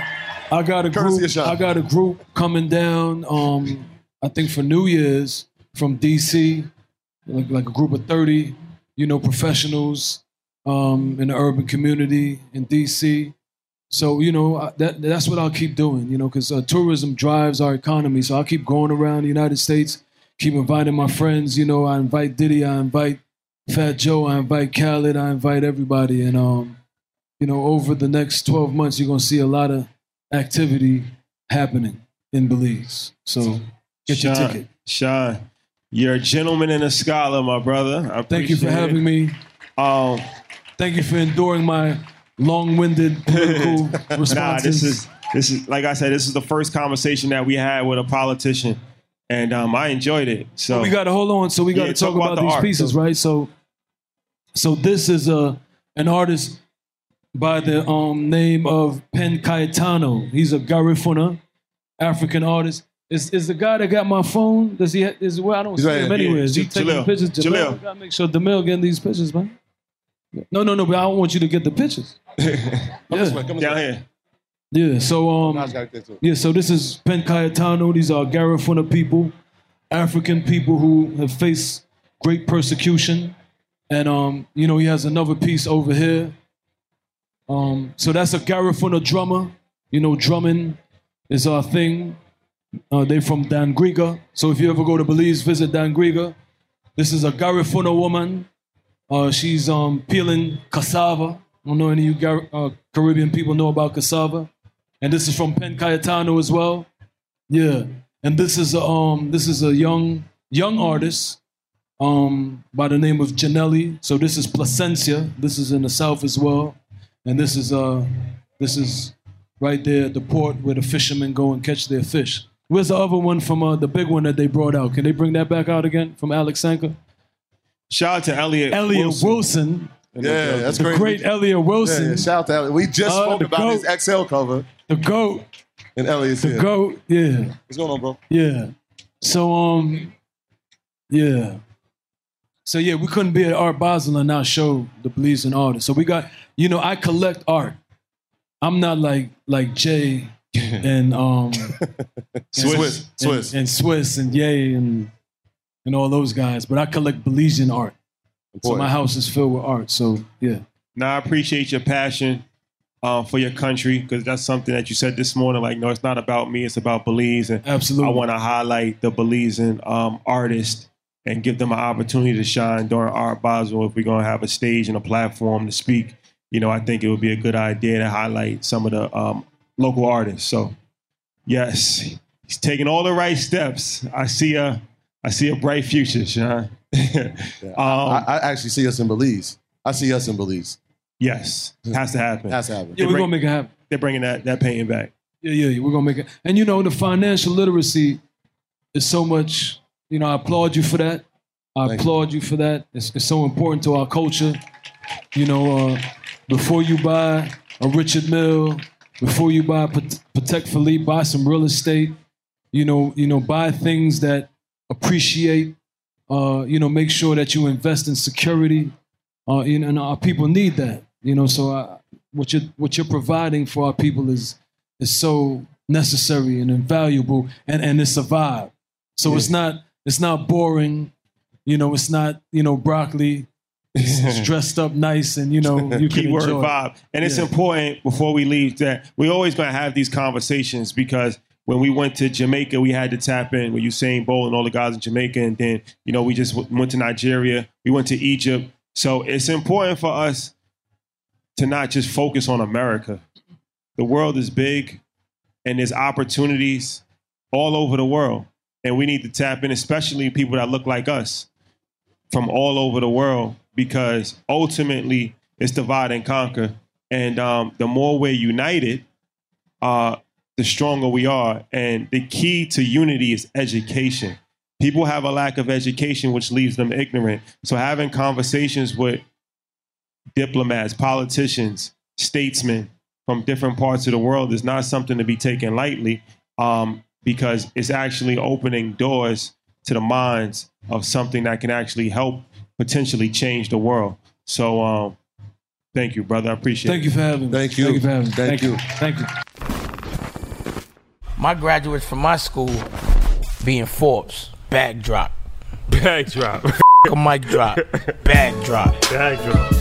a group coming down. I think for New Year's from DC, like a group of 30, professionals in the urban community in DC. So that's what I'll keep doing. Because tourism drives our economy. So I'll keep going around the United States. Keep inviting my friends, I invite Diddy, I invite Fat Joe, I invite Khaled, I invite everybody. And, over the next 12 months, you're going to see a lot of activity happening in Belize. So get your ticket. Sean, you're a gentleman and a scholar, my brother. Thank you for having me. Thank you for enduring my long-winded political responses. This is like I said, this is the first conversation that we had with a politician. And I enjoyed it. So well, we got to hold on. So we got to talk about these pieces, right? So this is an artist by the name of Pen Cayetano. He's a Garifuna, African artist. Is the guy that got my phone? Does he? I don't see him anywhere. Is he taking pictures? Jalil. Gotta make sure Demille getting these pictures, man. No. But I don't want you to get the pictures. Come down here. Yeah, so so this is Pen Cayetano. These are Garifuna people, African people who have faced great persecution. And he has another piece over here. So that's a Garifuna drummer. Drumming is our thing. They're from Dangriga. So if you ever go to Belize, visit Dangriga. This is a Garifuna woman. She's peeling cassava. I don't know any of you Caribbean people know about cassava. And this is from Pen Cayetano as well. Yeah. And this is a young artist by the name of Janelli. So this is Placencia. This is in the South as well. And this is right there at the port where the fishermen go and catch their fish. Where's the other one from the big one that they brought out? Can they bring that back out again from Alex Sanka? Shout out to Elliot Wilson. Yeah, that's the great Elliot Wilson. Yeah, shout out to Elliot. We just spoke about GOAT. his XL cover. The GOAT. And Elliot's The GOAT, yeah. What's going on, bro? Yeah. So, yeah. So, yeah, we couldn't be at Art Basel and not show the Belize and artists. So we got, I collect art. I'm not like Jay and Swiss. And Swiss and Ye and all those guys, but I collect Belizean art. So my house is filled with art. So yeah. Now I appreciate your passion for your country, because that's something that you said this morning. Like, no, it's not about me; it's about Belize. And absolutely, I want to highlight the Belizean artists and give them an opportunity to shine during Art Basel. If we're gonna have a stage and a platform to speak, I think it would be a good idea to highlight some of the local artists. So, yes, he's taking all the right steps. I see a bright future, Sean. I actually see us in Belize. I see us in Belize. Yes, has to happen. Has to happen. Yeah, we're gonna make it happen. They're bringing that painting back. Yeah, we're gonna make it. And the financial literacy is so much. I applaud you for that. I applaud you for that. It's so important to our culture. Before you buy a Richard Mille, before you buy Patek Philippe, buy some real estate. Buy things that appreciate. Make sure that you invest in security. And our people need that. So what you're providing for our people is so necessary and invaluable, and it's a vibe. So it's not boring. It's not broccoli. It's dressed up nice, and you can keyword enjoy vibe. And it's important before we leave that we always gonna have these conversations, because when we went to Jamaica, we had to tap in with Usain Bolt and all the guys in Jamaica, and then we just went to Nigeria. We went to Egypt. So it's important for us to not just focus on America. The world is big, and there's opportunities all over the world. And we need to tap in, especially people that look like us from all over the world, because ultimately it's divide and conquer. And the more we're united, the stronger we are. And the key to unity is education. People have a lack of education, which leaves them ignorant. So having conversations with diplomats, politicians, statesmen from different parts of the world is not something to be taken lightly, because it's actually opening doors to the minds of something that can actually help potentially change the world. So thank you, brother. I appreciate it. Thank you for having me. Thank you. Thank you for having me. Thank you. Thank you. My graduates from my school being Forbes. Bag drop. Bag drop. A mic drop. Bag drop. Bag drop.